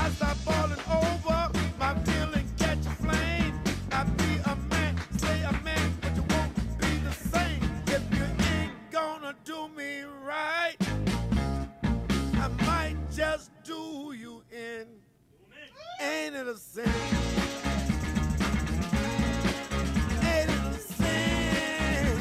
I start falling over, my feeling catch a flame. I be a man, stay a man, but you won't be the same. If you ain't gonna do me right, I might just do you in. Ain't it a sin? Ain't it a sin?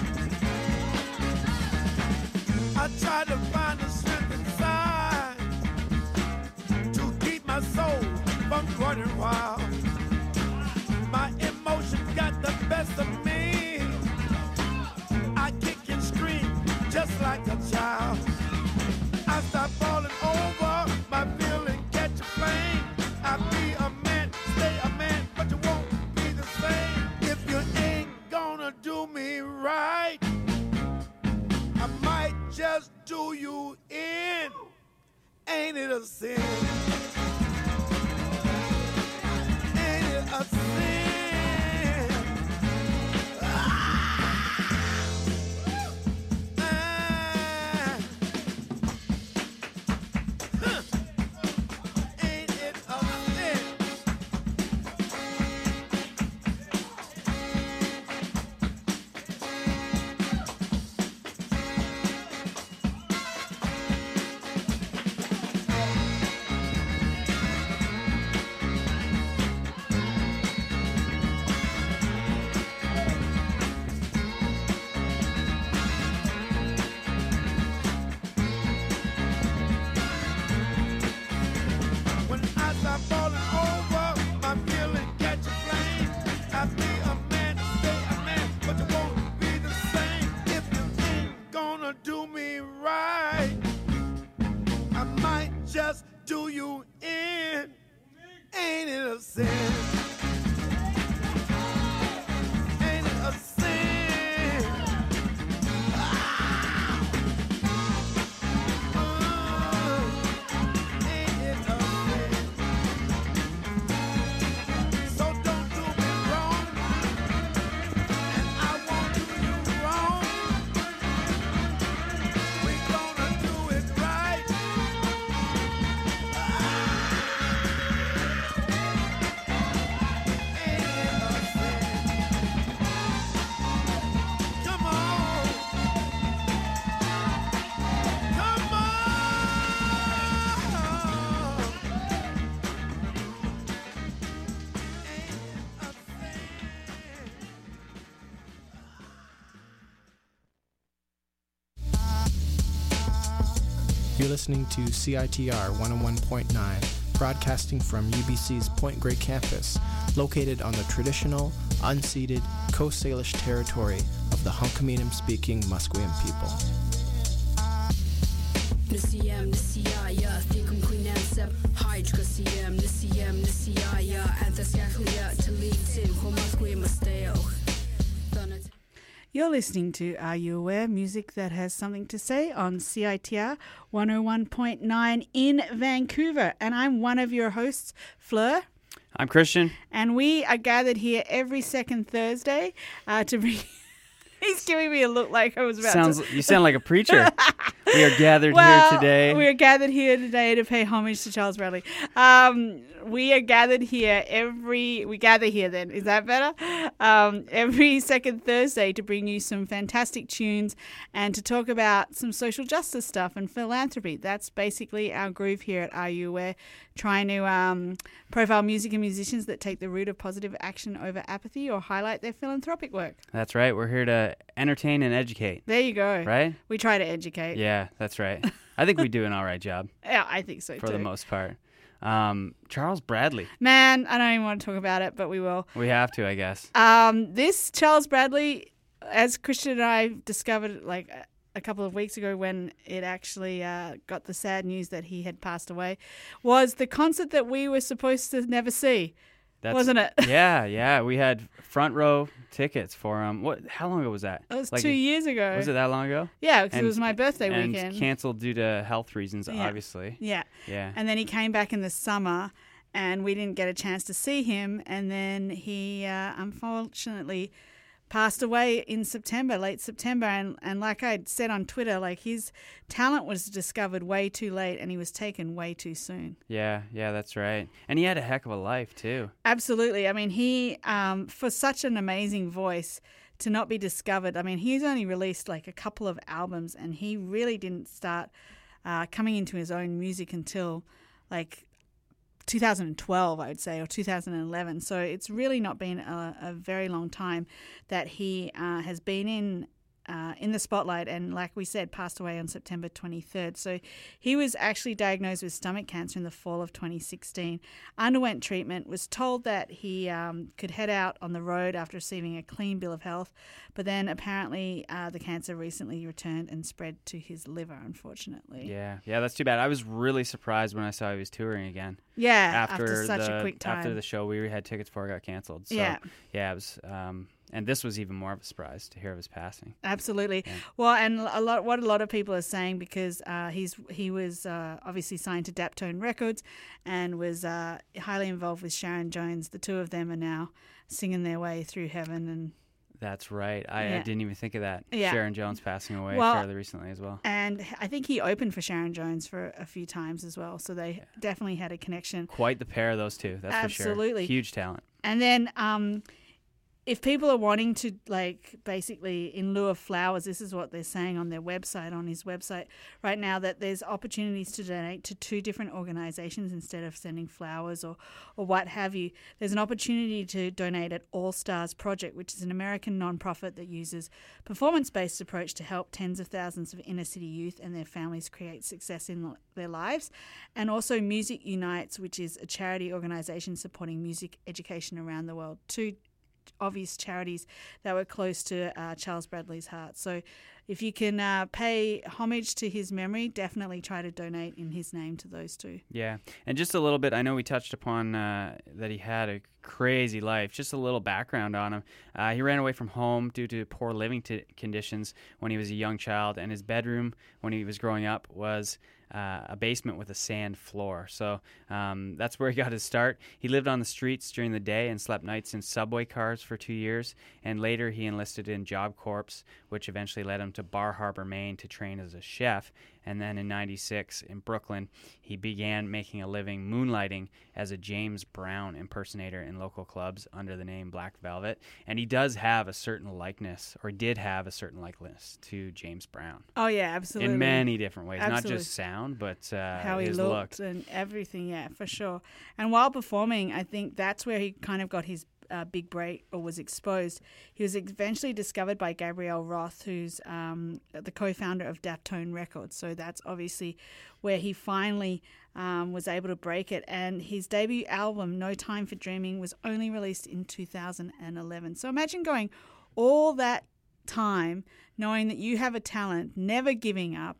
I try to find the strength inside to keep my soul from running wild. My emotions got the best of me. I kick and scream just like a child. I start falling over, my feeling catch a flame. I be a man, stay a man, but you won't be the same. If you ain't gonna do me right, I might just do you in. Ain't it a sin? Ain't it a sin? Ain't it a sin? When I start falling over, my feeling catch a flame. I be a man, stay a man, but you won't be the same. If you ain't gonna do me right, I might just do you in. Ain't it a sin? Ain't it a sin? Ain't it a sin? So don't do me wrong, and I won't do you wrong. We gonna do it right. Ain't it a sin? Come on, come on. Ain't it a sin? You're listening to CITR 101.9, broadcasting from UBC's Point Grey campus, located on the traditional, unceded Coast Salish territory of the Hunkaminam-speaking Musqueam people. Nisiyam nisiyaya thikum queenansep hydra siyam nisiyaya anthasaklia talitin homasque musteo. You're listening to Are You Aware? Music that has something to say on CITR 101.9 in Vancouver. And I'm one of your hosts, Fleur. I'm Christian. And we are gathered here every second Thursday to bring... He's giving me a look like I was about to... You sound like a preacher. We are gathered Well, here today. We are gathered here today to pay homage to Charles Bradley. We are gathered here we gather here then, is that better? Every second Thursday to bring you some fantastic tunes and to talk about some social justice stuff and philanthropy. That's basically our groove here at Are You Aware, trying to profile music and musicians that take the route of positive action over apathy or highlight their philanthropic work. That's right. We're here to entertain and educate. There you go. Right? We try to educate. Yeah, that's right. I think we do an all right job. Yeah, I think so for too. the most part. Charles Bradley. Man, I don't even want to talk about it, but we will. We have to, I guess. This Charles Bradley, as Christian and I discovered like a couple of weeks ago when it actually got the sad news that he had passed away, was the concert that we were supposed to never see. Wasn't it? Yeah. We had front row tickets for him. How long ago was that? It was like 2 years ago. Was it that long ago? Yeah, because it was my birthday weekend. And canceled due to health reasons, obviously. Yeah. Yeah. And then he came back in the summer, and we didn't get a chance to see him. And then he unfortunately passed away in September, late September. And like I said on Twitter, like his talent was discovered way too late and he was taken way too soon. Yeah, that's right. And he had a heck of a life too. Absolutely. I mean, he, for such an amazing voice to not be discovered, I mean, he's only released like a couple of albums and he really didn't start coming into his own music until like 2012, I would say, or 2011. So it's really not been a very long time that he has been in the spotlight, and like we said, passed away on September 23rd. So he was actually diagnosed with stomach cancer in the fall of 2016, underwent treatment, was told that he could head out on the road after receiving a clean bill of health, but then apparently the cancer recently returned and spread to his liver, unfortunately. Yeah, that's too bad. I was really surprised when I saw he was touring again. Yeah, after such a quick time. After the show we had tickets for got canceled. So, yeah, it was... and this was even more of a surprise to hear of his passing. Absolutely. Yeah. Well, and what a lot of people are saying, because he was obviously signed to Daptone Records and was highly involved with Sharon Jones. The two of them are now singing their way through heaven. And that's right. I didn't even think of that. Yeah. Sharon Jones passing away fairly recently as well. And I think he opened for Sharon Jones for a few times as well. So they definitely had a connection. Quite the pair of those two. That's Absolutely. For sure. Huge talent. And then... if people are wanting to, like, basically in lieu of flowers, this is what they're saying on their website, on his website right now, that there's opportunities to donate to 2 different organizations instead of sending flowers or what have you. There's an opportunity to donate at All Stars Project, which is an American nonprofit that uses performance-based approach to help tens of thousands of inner-city youth and their families create success in their lives. And also Music Unites, which is a charity organization supporting music education around the world. 2 obvious charities that were close to Charles Bradley's heart. So if you can pay homage to his memory, definitely try to donate in his name to those 2. Yeah. And just a little bit, I know we touched upon that he had a crazy life. Just a little background on him. He ran away from home due to poor living conditions when he was a young child, and his bedroom when he was growing up was a basement with a sand floor. So that's where he got his start. He lived on the streets during the day and slept nights in subway cars for 2 years, and later he enlisted in Job Corps, which eventually led him to Bar Harbor, Maine to train as a chef. And then in 96 in Brooklyn, he began making a living moonlighting as a James Brown impersonator in local clubs under the name Black Velvet. And he does have a certain likeness, or did have a certain likeness to James Brown. Oh, yeah, absolutely. In many different ways, Absolutely. not just sound, but how he his looked look. and everything, yeah, for sure. And while performing, I think that's where he kind of got his big break, or was exposed. He was eventually discovered by Gabrielle Roth, who's the co-founder of Daptone Records. So that's obviously where he finally was able to break it. And his debut album, No Time for Dreaming, was only released in 2011. So imagine going all that time knowing that you have a talent, never giving up,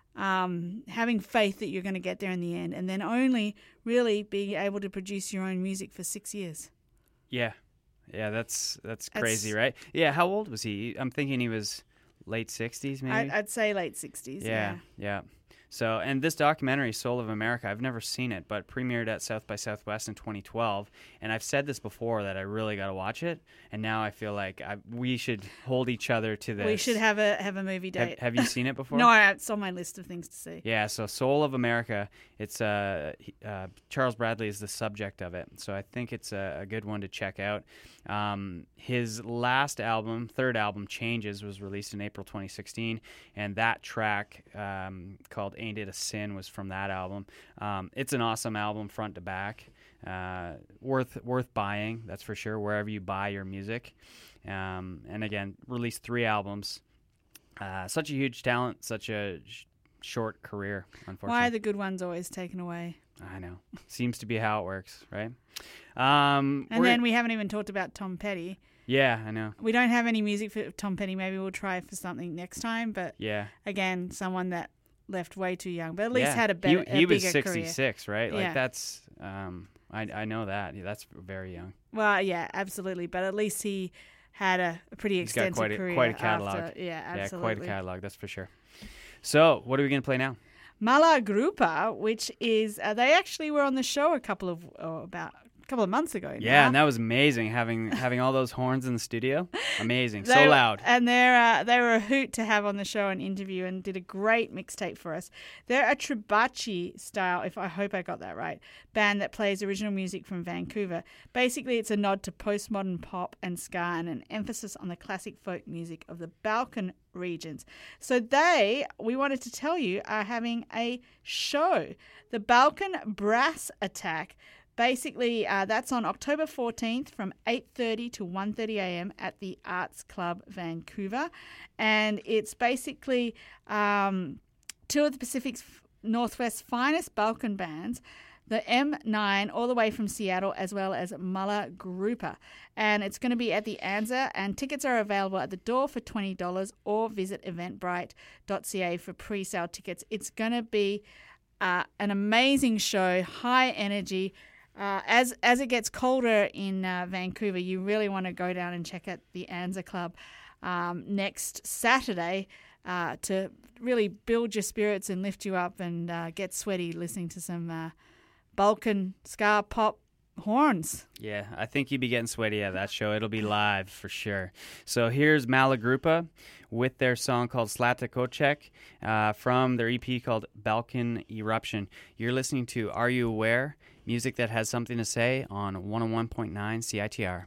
having faith that you're going to get there in the end, and then only really being able to produce your own music for 6 years. Yeah, that's crazy, right? Yeah, how old was he? I'm thinking he was late 60s, maybe? I'd say late 60s, yeah. So, and this documentary, Soul of America, I've never seen it, but premiered at South by Southwest in 2012. And I've said this before that I really got to watch it. And now I feel like we should hold each other to this. We should have a movie date. Have you seen it before? No, it's on my list of things to see. Yeah, so Soul of America, it's Charles Bradley is the subject of it. So I think it's a good one to check out. His last album, third album, Changes, was released in April 2016. And that track called Ain't It a Sin was from that album. It's an awesome album front to back. Worth buying, that's for sure, wherever you buy your music. And again, released 3 albums. Such a huge talent, such a short career, unfortunately. Why are the good ones always taken away? I know. Seems to be how it works, right? And then we haven't even talked about Tom Petty. Yeah, I know. We don't have any music for Tom Petty. Maybe we'll try for something next time. But yeah, again, someone that left way too young, but at least had a bigger career. He was 66, right? Like Yeah. That's, I know that. That's very young. Well, yeah, absolutely. But at least he had a pretty extensive career. Quite a catalog. After. Yeah, absolutely. Yeah, quite a catalog, that's for sure. So, what are we going to play now? Mala Grupa, which is, they actually were on the show a couple couple of months ago. Yeah, now. and that was amazing having all those horns in the studio. Amazing, so They- loud. And they were a hoot to have on the show and interview, and did a great mixtape for us. They're a Tribachi style, I hope I got that right, band that plays original music from Vancouver. Basically, it's a nod to postmodern pop and ska and an emphasis on the classic folk music of the Balkan regions. So we wanted to tell you, are having a show, the Balkan Brass Attack. Basically, that's on October 14th from 8:30 to 1:30 a.m. at the Arts Club Vancouver. And it's basically two of the Pacific's Northwest's finest Balkan bands, the M9 all the way from Seattle, as well as Mulla Grouper. And it's going to be at the Anza, and tickets are available at the door for $20 or visit eventbrite.ca for pre-sale tickets. It's going to be an amazing show, high energy. As it gets colder in Vancouver, you really want to go down and check out the Anza Club next Saturday to really build your spirits and lift you up and get sweaty listening to some Balkan ska pop horns. Yeah, I think you'd be getting sweaty at that show. It'll be live for sure. So here's Malagrupa with their song called Slata Kocek from their EP called Balkan Eruption. You're listening to Are You Aware? Music that has something to say on 101.9 CITR.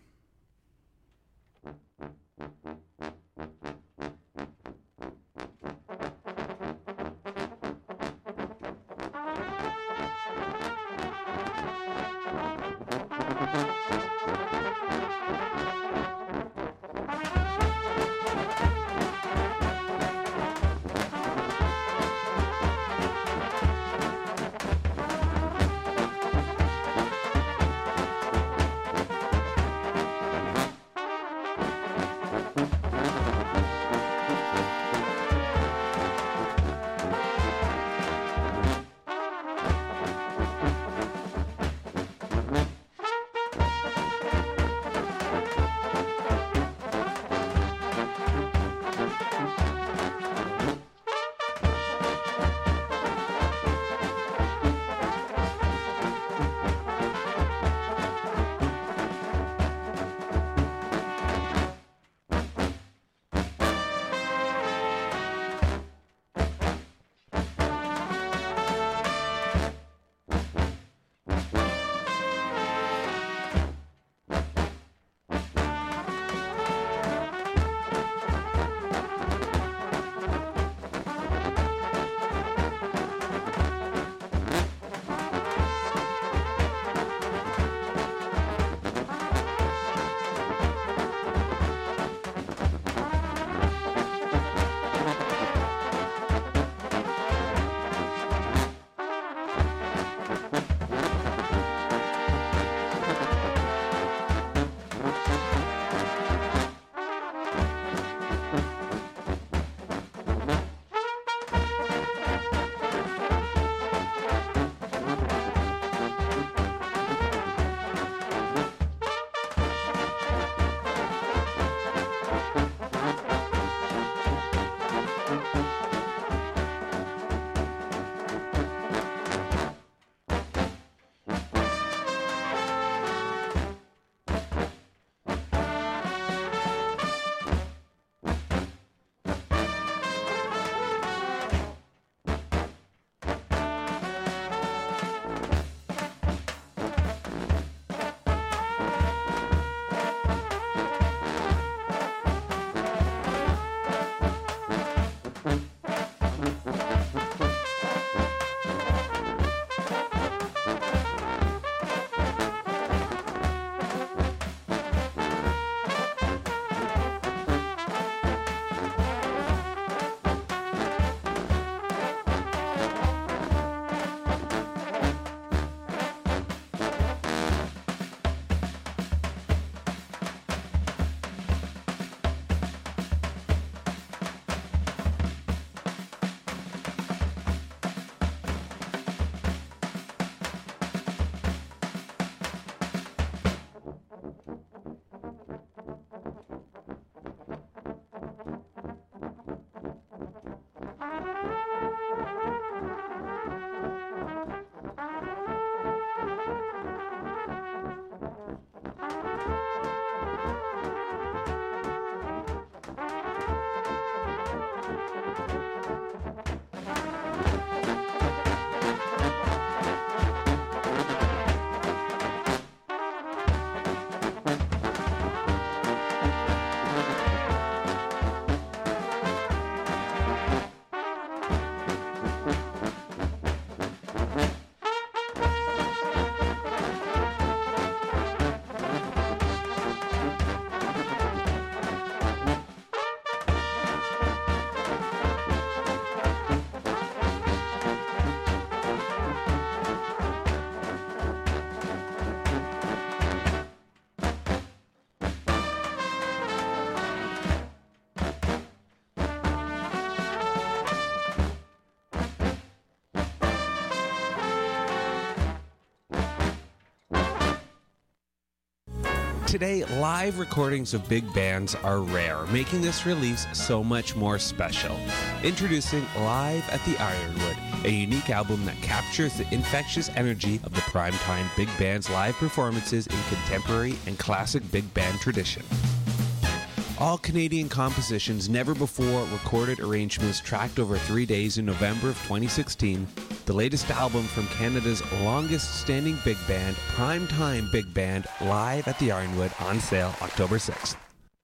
Today, live recordings of big bands are rare, making this release so much more special. Introducing Live at the Ironwood, a unique album that captures the infectious energy of the primetime big band's live performances in contemporary and classic big band tradition. All Canadian compositions, never before recorded arrangements tracked over 3 days in November of 2016, the latest album from Canada's longest standing big band, Primetime Big Band, Live at the Ironwood, on sale October 6th.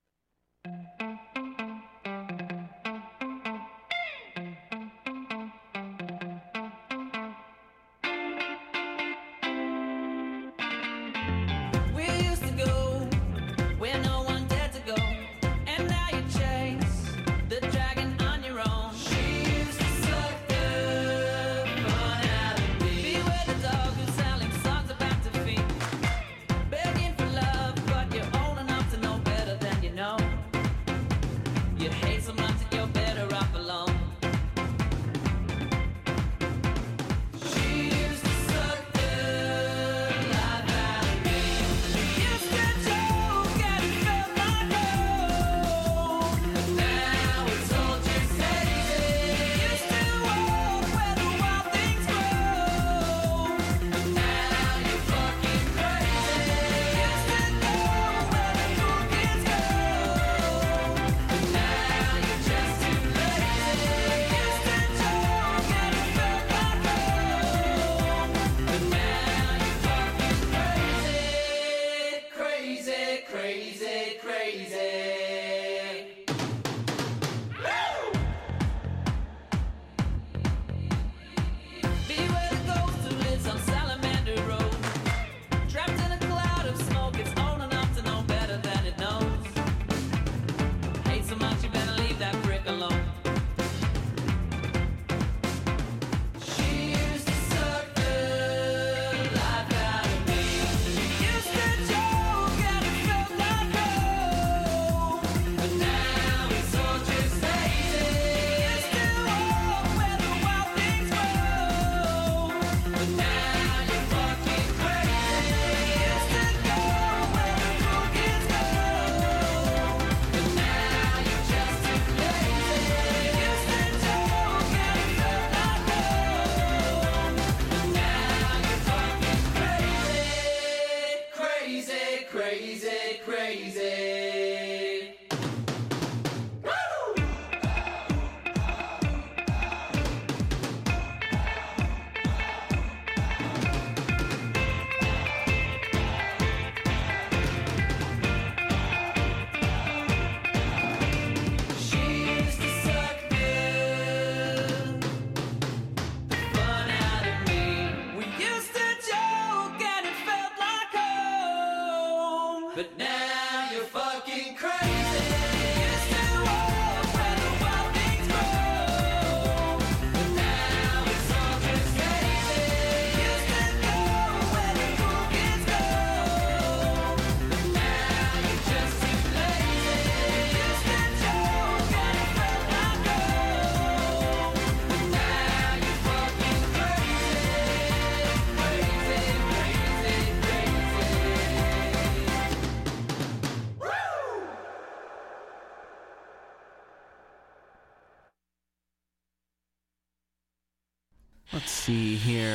Let's see here.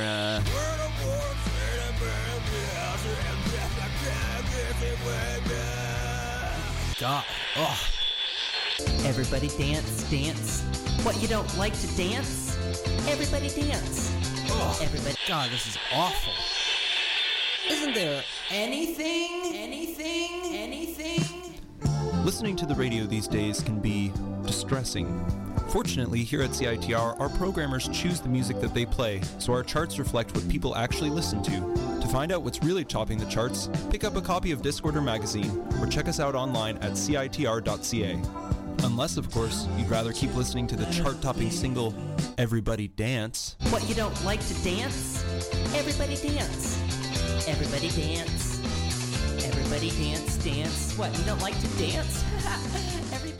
God. Oh. Everybody dance, dance. What, you don't like to dance? Everybody dance. Oh. Everybody. God, this is awful. Isn't there anything? Listening to the radio these days can be distressing. Fortunately, here at CITR, our programmers choose the music that they play, so our charts reflect what people actually listen to. To find out what's really topping the charts, pick up a copy of Discorder magazine, or check us out online at citr.ca. Unless, of course, you'd rather keep listening to the chart-topping single, Everybody Dance. What, you don't like to dance? Everybody dance. Everybody dance. Everybody dance, dance. What, you don't like to dance? Everybody.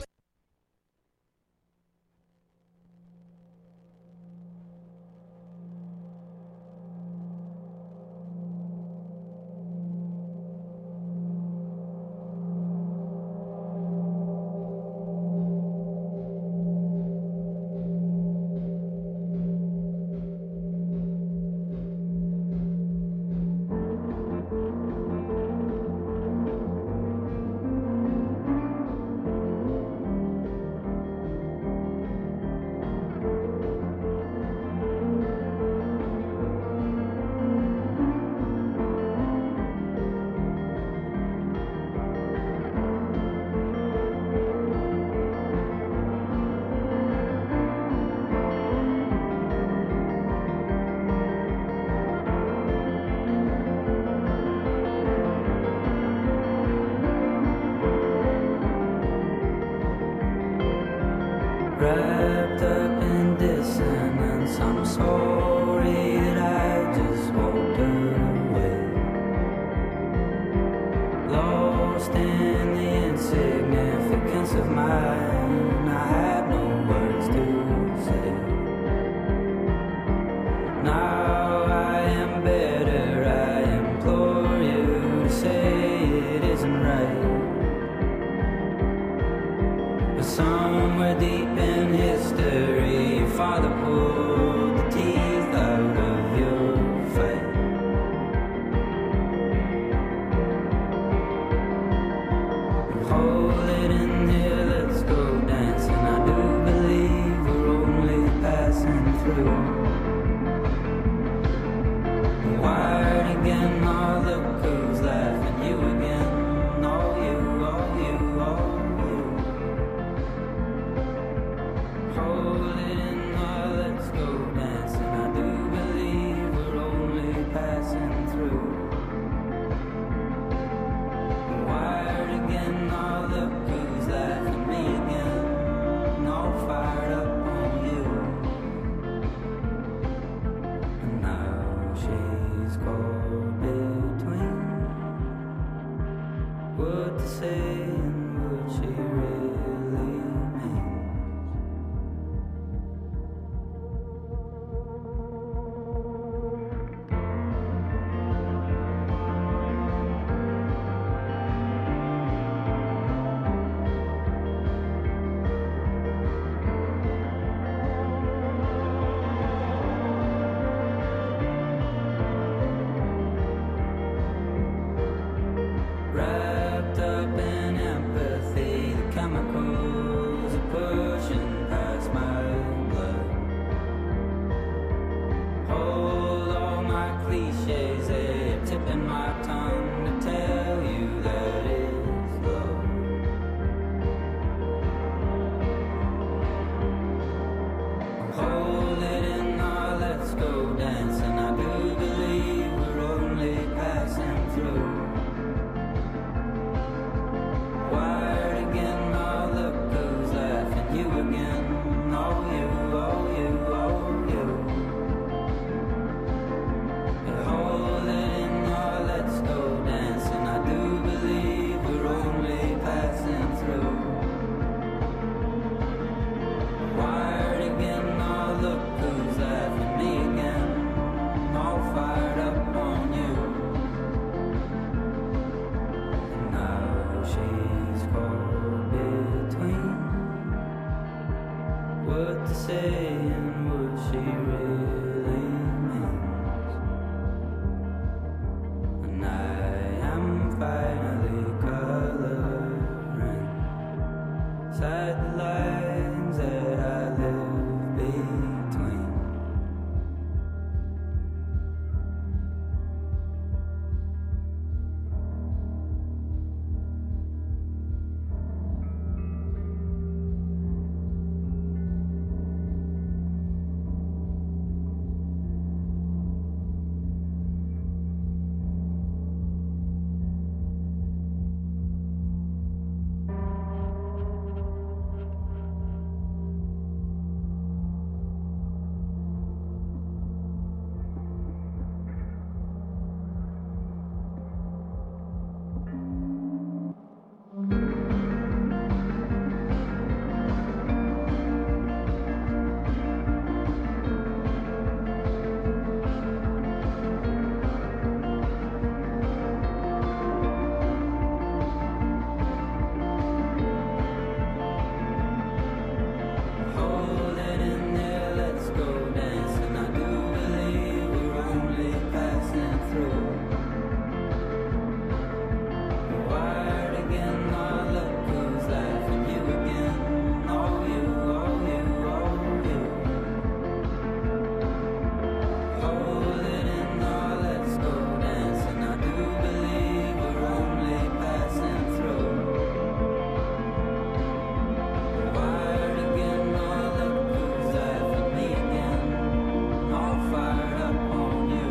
say, tipping my tongue to tell you that it's love. Hold it in now, let's go dancing. I do believe we're only passing through. Wired again, now look who's laughing. You again, oh you, oh you, oh you. And hold it in now, let's go dancing. I do believe we're only passing through. Wired again, now look who's laughing. Me again, all fired up on you. And now she's caught between what to say and what she really means. And I am finally coloring inside the lines that I live between. Hold it in there, let's go dancing. I do believe we're only passing through. Wired again, now look who's laughing. You again, oh you, oh you, oh you. Hold it in now, let's go dancing. I do believe we're only passing through. Wired again, now look who's laughing. Me again, all fired up on you.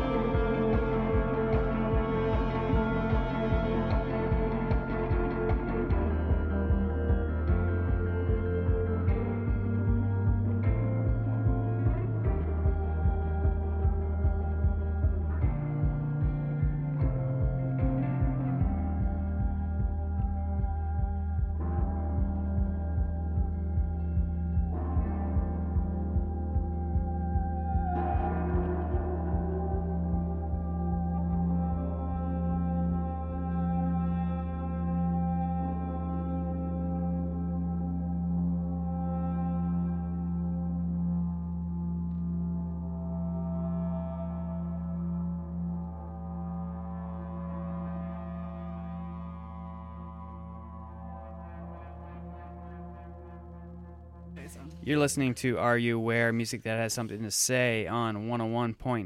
You're listening to Are You Aware? Music that has something to say on 101.9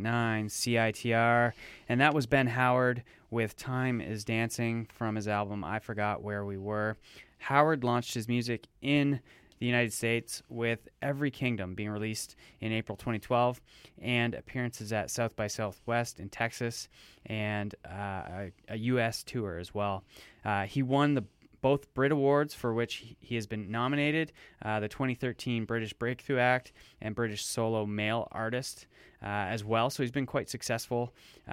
CITR. And that was Ben Howard with Time is Dancing from his album I Forgot Where We Were. Howard launched his music in the United States with Every Kingdom being released in April 2012 and appearances at South by Southwest in Texas and a U.S. tour as well. He won both Brit Awards, for which he has been nominated, the 2013 British Breakthrough Act and British Solo Male Artist as well. So he's been quite successful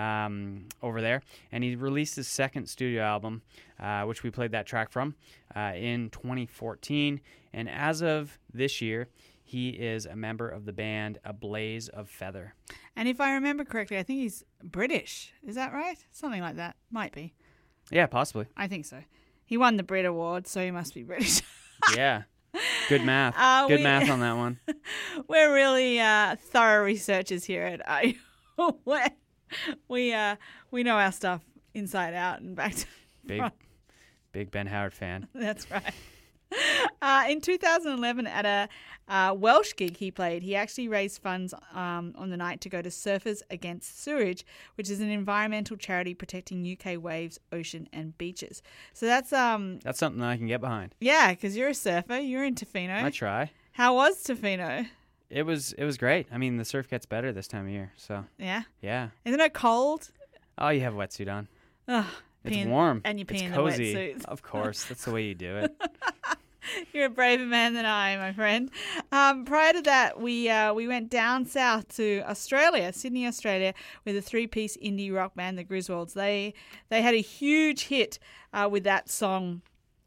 over there. And he released his second studio album, which we played that track from, in 2014. And as of this year, he is a member of the band A Blaze of Feather. And if I remember correctly, I think he's British. Is that right? Something like that. Might be. Yeah, possibly. I think so. He won the Brit Award, so he must be British. Yeah. Good math. Good math on that one. We're really thorough researchers here at IU. We know our stuff inside out and back to Big Ben Howard fan. That's right. In 2011, at a Welsh gig he played, he actually raised funds on the night to go to Surfers Against Sewerage, which is an environmental charity protecting UK waves, ocean and beaches. So that's something I can get behind. yeah, because you're a surfer, you're in Tofino. I try. How was Tofino? It was great. I mean, the surf gets better this time of year, so Yeah, yeah. isn't it cold? Oh, you have a wetsuit on. Ugh, It's warm. and you pee it's in cozy. the wetsuit. Of course, that's the way you do it. You're a braver man than I, my friend. Prior to that, we went down south to Australia, Sydney, Australia, with a 3-piece indie rock band, the Griswolds. They had a huge hit with that song.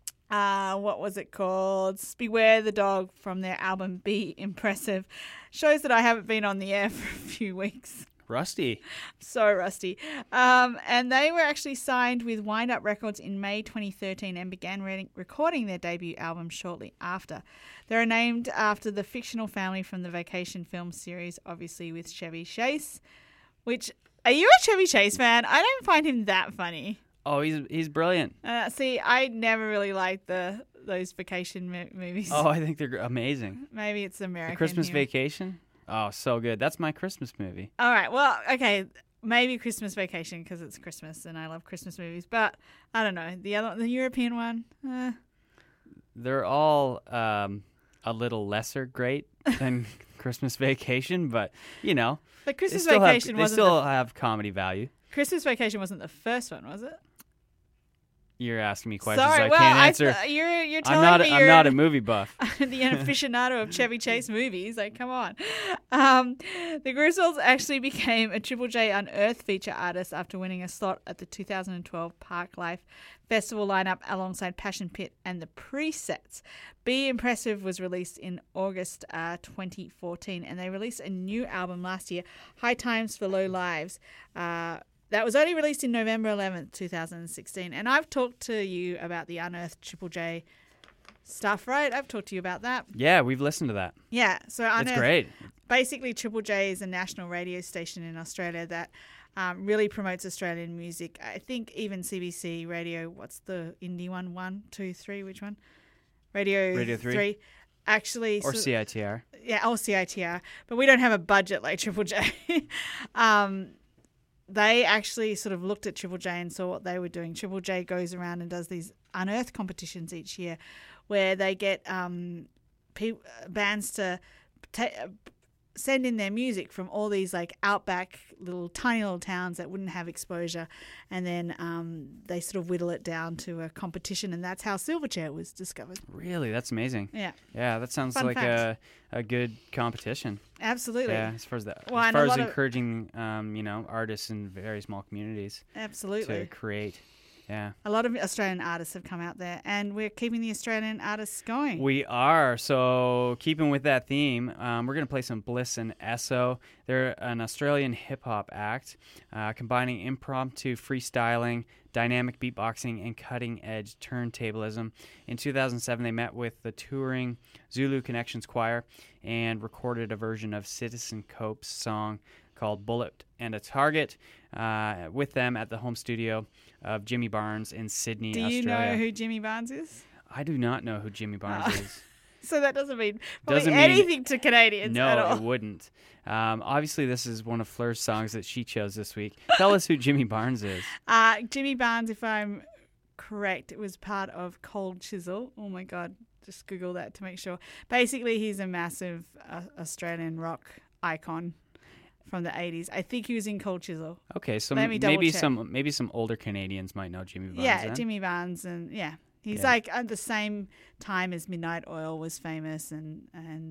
What was it called? Beware the Dog, from their album Be Impressive. Shows that I haven't been on the air for a few weeks. Rusty. So rusty. And they were actually signed with Wind Up Records in May 2013 and began recording their debut album shortly after. They're named after the fictional family from the Vacation film series, obviously with Chevy Chase. Which, are you a Chevy Chase fan? I don't find him that funny. Oh, he's brilliant. See, I never really liked those vacation movies. Oh, I think they're amazing. Maybe it's American. The Christmas humor. Vacation. Oh, so good. That's my Christmas movie. All right. Well, okay. Maybe Christmas Vacation because it's Christmas and I love Christmas movies. But I don't know. The European one. They're all a little lesser great than Christmas Vacation, but But Christmas they Vacation wasn't. still have comedy value. Christmas Vacation wasn't the first one, was it? You're asking me questions Sorry. I well, can't answer. You're I'm telling me I'm you're not a movie buff. the aficionado of Chevy Chase movies. Like, come on. The Griswolds actually became a Triple J Unearthed feature artist after winning a slot at the 2012 Park Life Festival lineup alongside Passion Pit and the Presets. Be Impressive was released in August 2014, and they released a new album last year, High Times for Low Lives. That was only released in November 11th, 2016. And I've talked to you about the Unearthed Triple J stuff, right? I've talked to you about that. Yeah, we've listened to that. Yeah. So Unearthed, It's great. Basically, Triple J is a national radio station in Australia that really promotes Australian music. I think even CBC Radio, what's the indie one? 1, 2, 3, which one? Radio 3. Actually. Or CITR. Yeah, or CITR. But we don't have a budget like Triple J. They actually sort of looked at Triple J and saw what they were doing. Triple J goes around and does these Unearthed competitions each year where they get bands to send in their music from all these like outback tiny little towns that wouldn't have exposure, and then they sort of whittle it down to a competition, and that's how Silverchair was discovered. Really? That's amazing. Yeah. Yeah, that sounds Fun like fact. a good competition. Absolutely. Yeah, as far as that, Well, as and far a as lot of- encouraging, artists in very small communities Absolutely. to create. Yeah. A lot of Australian artists have come out there, and we're keeping the Australian artists going. We are. So, keeping with that theme, we're going to play some Bliss and Esso. They're an Australian hip-hop act, combining impromptu freestyling, dynamic beatboxing, and cutting-edge turntablism. In 2007, they met with the touring Zulu Connections Choir and recorded a version of Citizen Cope's song called Bullet and a Target with them at the home studio of Jimmy Barnes in Sydney, Do you Australia. know who Jimmy Barnes is? I do not know who Jimmy Barnes is. So that doesn't mean probably Doesn't mean- anything to Canadians at No, all. it wouldn't. Obviously, this is one of Fleur's songs that she chose this week. Tell us who Jimmy Barnes is. Jimmy Barnes, if I'm correct, it was part of Cold Chisel. Oh my God, just Google that to make sure. Basically, he's a massive Australian rock icon from the 80s. I think he was in Cold Chisel. Okay, so Let me maybe double-check. some older Canadians might know Jimmy Barnes. Yeah, then. Jimmy Barnes, and yeah. He's Yeah. like at the same time as Midnight Oil was famous and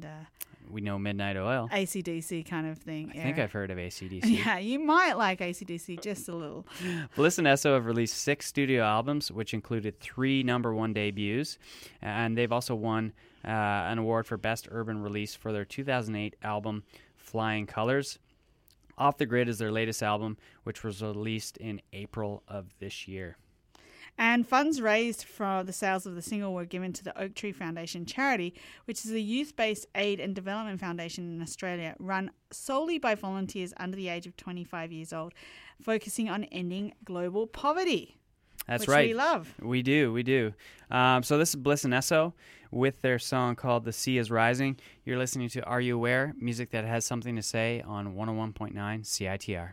We know Midnight Oil. AC/DC kind of thing. I think era. I've heard of AC/DC. Yeah, you might like AC/DC just a little. Bliss and Esso have released 6 studio albums, which included 3 #1 debuts, and they've also won an award for Best Urban Release for their 2008 album Flying Colors. Off the Grid is their latest album, which was released in April of this year. And funds raised for the sales of the single were given to the Oak Tree Foundation charity, which is a youth-based aid and development foundation in Australia run solely by volunteers under the age of 25 years old, focusing on ending global poverty. That's which right. we love. We do. So this is Bliss and Esso with their song called The Sea is Rising. You're listening to Are You Aware? Music that has something to say on 101.9 CITR.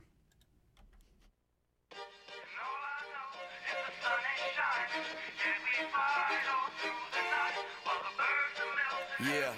Yeah.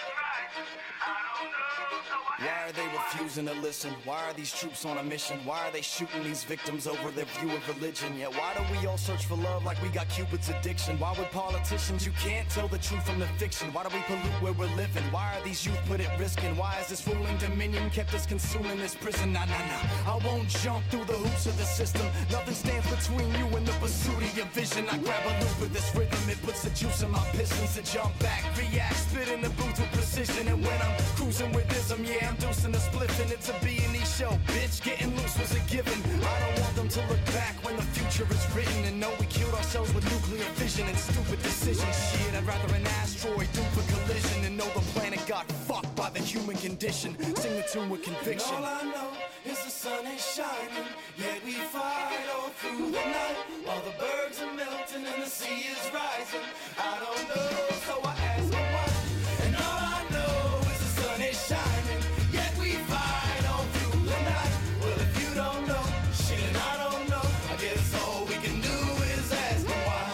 Why are they refusing to listen? Why are these troops on a mission? Why are they shooting these victims over their view of religion? Yeah, why do we all search for love like we got Cupid's addiction? Why would politicians, you can't tell the truth from the fiction? Why do we pollute where we're living? Why are these youth put at risk? And why is this ruling dominion kept us consuming this prison? Nah, I won't jump through the hoops of the system. Nothing stands between you and the pursuit of your vision. I grab a loop of this rhythm, it puts the juice in my pistons to jump back, react, spit in the booth with precision. And when I'm cruising with ism, yeah, I'm deucing a spliff and it's a B&E show, bitch. Getting loose was a given. I don't want them to look back when the future is written and know we killed ourselves with nuclear fission and stupid decisions. Shit, I'd rather an asteroid do for collision and know the planet got fucked by the human condition. Sing the tune with conviction. All I know is the sun is shining, yet we fight all through the night while the bergs are melting and the sea is rising. I don't know, so I ask them why. And all I know is the sun is shining, yet we fight all through the night. Well, if you don't know, shit, and I don't know, I guess all we can do is ask them why.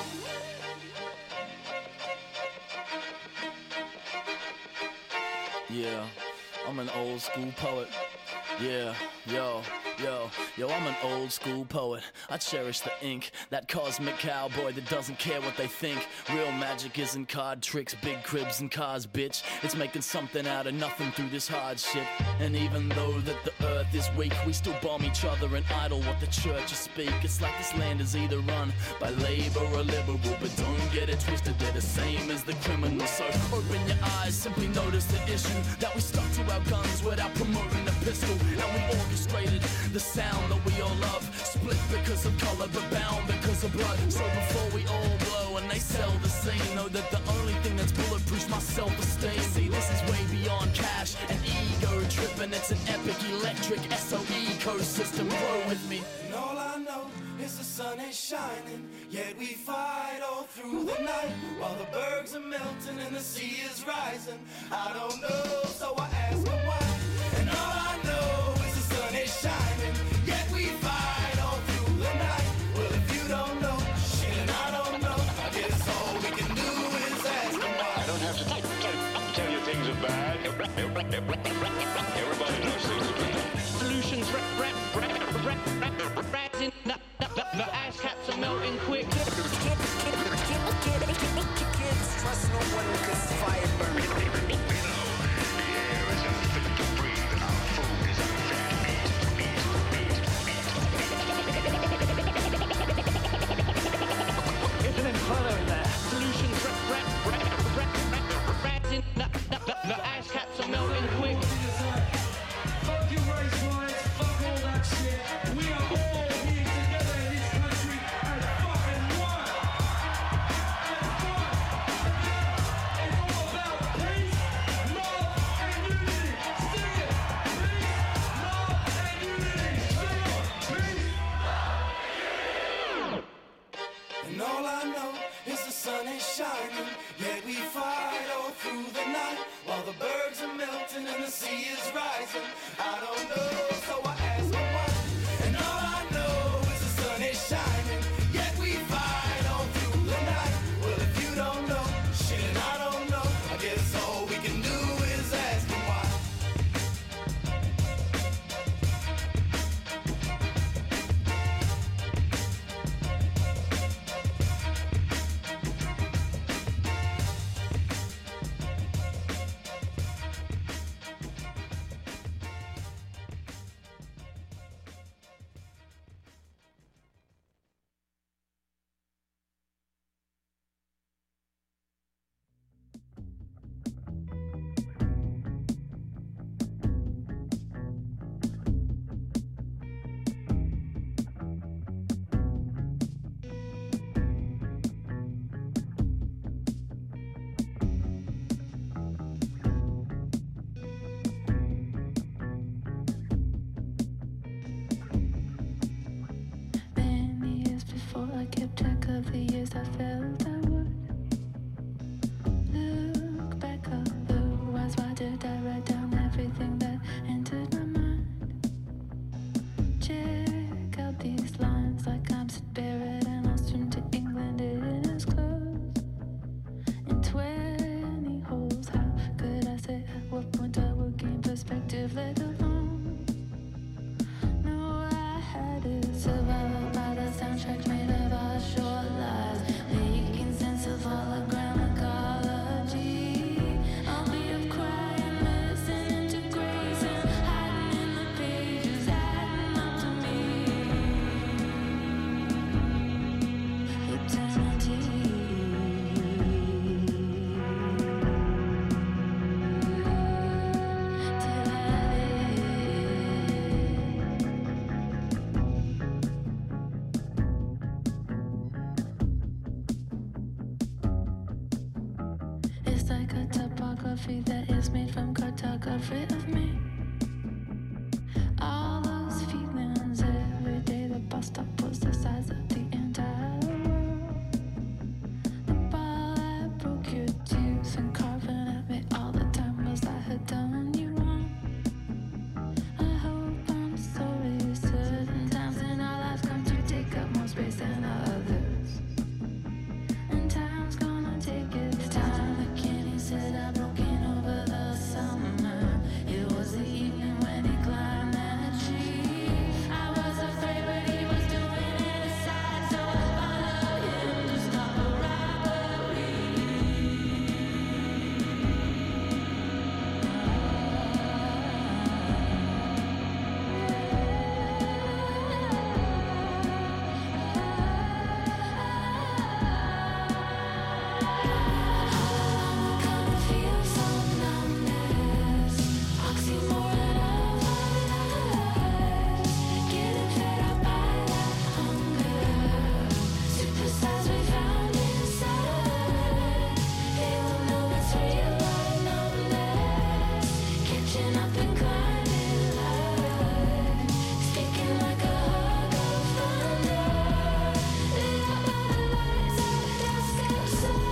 Yeah, I'm an old school poet. Yeah, yo, I'm an old school poet. I cherish the ink, that cosmic cowboy that doesn't care what they think. Real magic isn't card tricks, big cribs and cars, bitch. It's making something out of nothing through this hardship. And even though that the earth is weak, we still bomb each other and idle what the churches speak. It's like this land is either run by labor or liberal, but don't get it twisted, they're the same as the criminals. So open your eyes, simply notice the issue, that we stuck to our guns without promoting the pistol. And we orchestrated the sound that we all love, split because of color but bound because of blood. So before we all blow and they sell the scene, know that the only thing that's bulletproof's my self-esteem. See, this is way beyond cash and ego tripping. It's an epic electric SO ecosystem. Grow with me. And all I know is the sun is shining, yet we fight all through the night while the bergs are melting and the sea is rising. I don't know, so I ask them why. And all I know is the sun is shining, yet we fight all through the night. Well, if you don't know, shit, and I don't know, I guess all we can do is ask them why. I don't have to tell you things are bad. Everybody knows things are bad. Solutions, rats in the ice caps are melting quick. Kids trust no one because fire burns. It's an inferno in there. Solutions, rats in the ice caps are melting quick. Fuck your race riots, fuck all that shit. We are all here together in this country and fucking one. It's all about peace, love, and unity. Sing it. Peace, love, and unity. Sing it. Peace. And all I know is the sun is shining, yet we fight all through the night while the bergs are melting and the sea is rising. I don't know, so I ask them why. And all I know is the sun is shining, yet we fight all through the night. Well, if you don't know, shit, and I don't know, I guess all we can do is ask them why. keep track of the years I felt I would. Look back, otherwise, why did I write down everything that entered my mind? Check out these lines like I'm Sid Barrett and I'll swim to England in his clothes. In 20 holes, how could I say at what point I would gain perspective, let alone know I had it. Survival by the soundtrack made of our short lives, making sense of hologram ecology. I'll be of crying, listening to grace and hiding in the pages, adding up to me. It's like a topography that is made from cartography of me. All those feelings every day, the bus stop was the size of the entire world. The ball that broke your tooth and carving at me all the time was I had done you wrong. I hope I'm sorry, certain times in our lives come to take up more space than others. And time's gonna take its time. The candy said I broke in over the summer. It was the evening when he climbed that tree. I was afraid, but he was doing it aside, so I followed him to stop a robbery. Gonna feel some numbness, oxymoron of our lives. Getting fed up by that hunger, superstars we found inside. They will know it's real or numbness, catching up and climbing light, speaking like a hug of thunder. Lit up by the lights of dusk outside.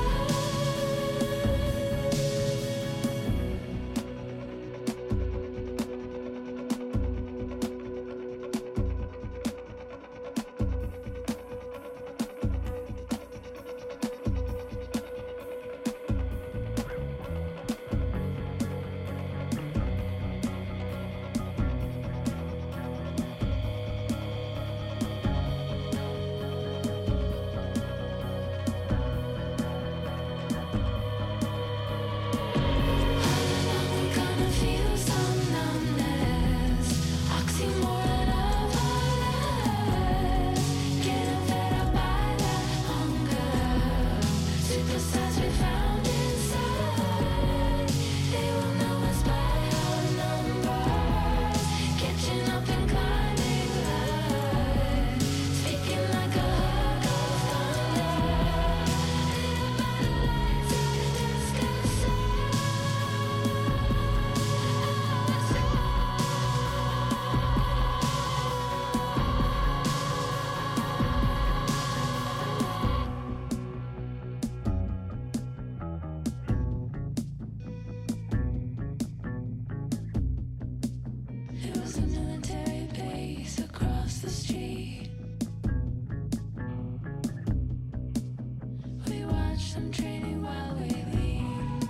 Gonna feel some numbness, oxymoron of our lives. Getting fed up by that hunger, superstars we found inside. They will know us by our numbers, catching up and climbing light, speaking like a hug of thunder. Lit up by the lights of dusk outside. It was a military base across the street. We watched them training while we leaned.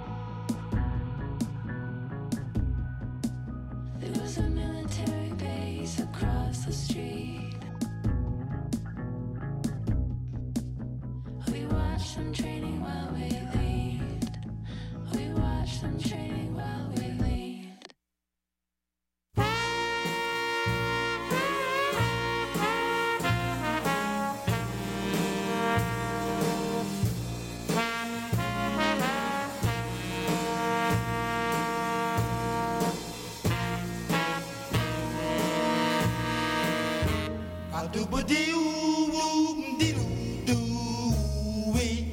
There was a military base across the street. We watched them training while we leaned. We watched them training while we leaned. Ba-doo-ba-dee-oo-woo-dee-doo-doo-wee.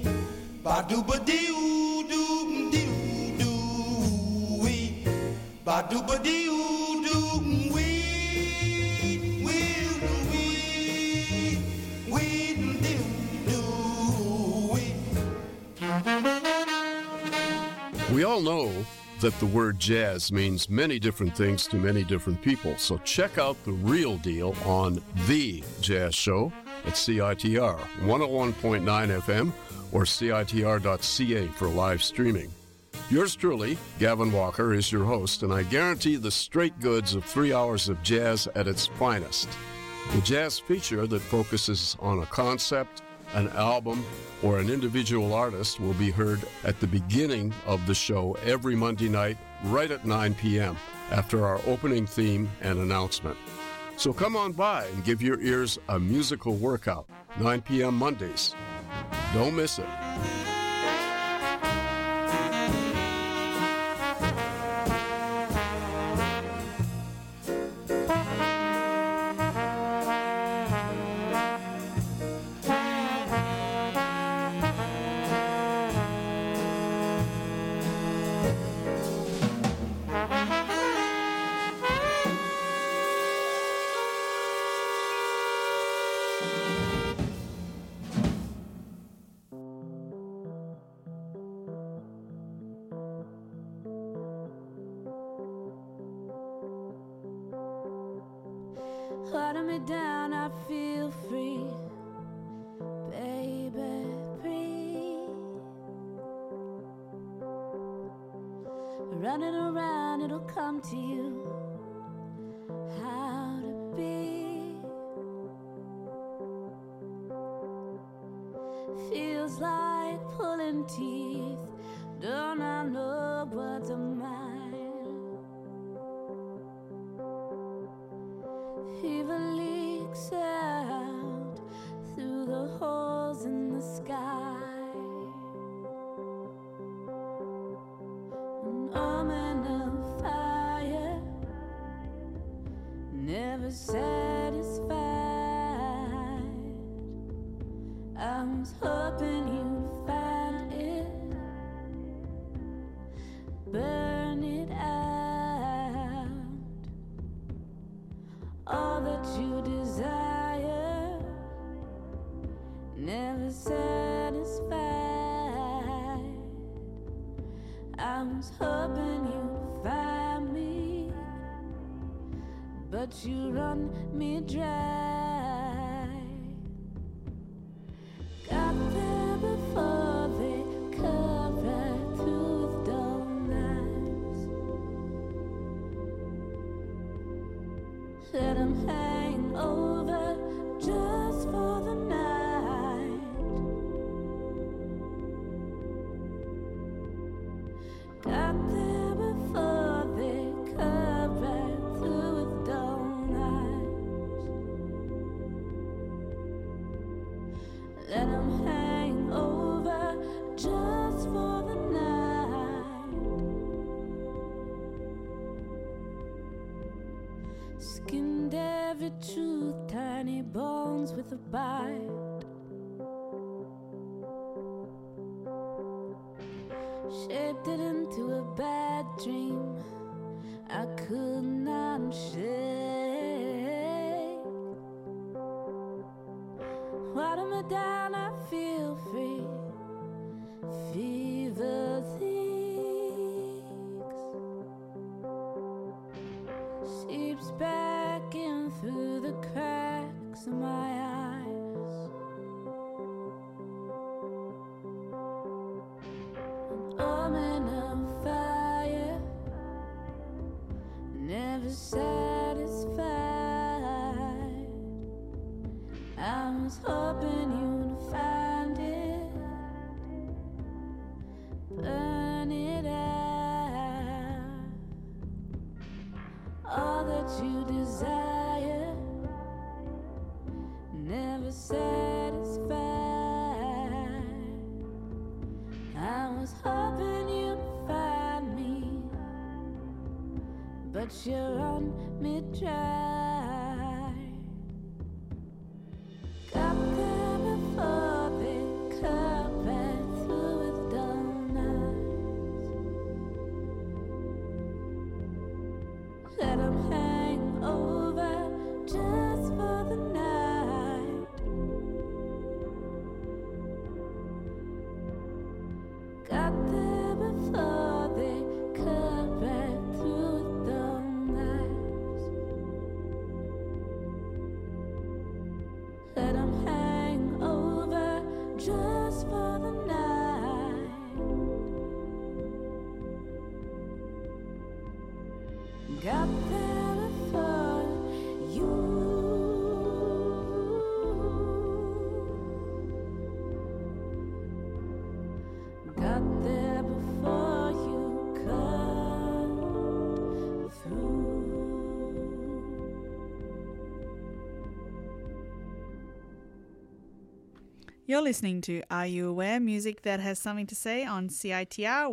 Ba-doo-ba-dee-oo-doo-doo-wee. Ba-doo-ba-dee-oo-doo-wee. Wee-doo-wee. Wee-doo-wee. We all know that the word jazz means many different things to many different people, so check out The Real Deal on The Jazz Show at CITR 101.9 FM or CITR.ca for live streaming. Yours truly, Gavin Walker, is your host, and I guarantee the straight goods of 3 hours of jazz at its finest. The jazz feature that focuses on a concept, an album, or an individual artist will be heard at the beginning of the show every Monday night, right at 9 p.m., after our opening theme and announcement. So come on by and give your ears a musical workout, 9 p.m. Mondays. Don't miss it. Holding me down, I feel free, baby, free. Running around, it'll come to you how to be. Feels like pulling teeth, don't I know what's a mine? Fever leaks out through the holes in the sky. An omen of fire, never satisfied. I was hoping you'd find it, burn it out. All that you desire, never satisfied. I was hoping you'd find me, but you run me dry. Got there before they cut right through with dull knives. Let 'em hang over just for the night. Got there before they cut right through with dull knives. Let 'em hang over just for the night. Skinned every truth, tiny bones with a bite. Shaped it into a bad dream I could not shake. Water me down, I feel free. Fever seeps back in through the cracks of my eyes. An omen of fire, never satisfied. I was hoping you'd find it, burn it out. All that you desire, never satisfied. I was hoping you'd find me, but you run me dry. Got there before they cut right through with dull knives. Let 'em hang over just for the night. Got there before Got there before you. Got there before you cut through. You're listening to Are You Aware? Music that has something to say on CITR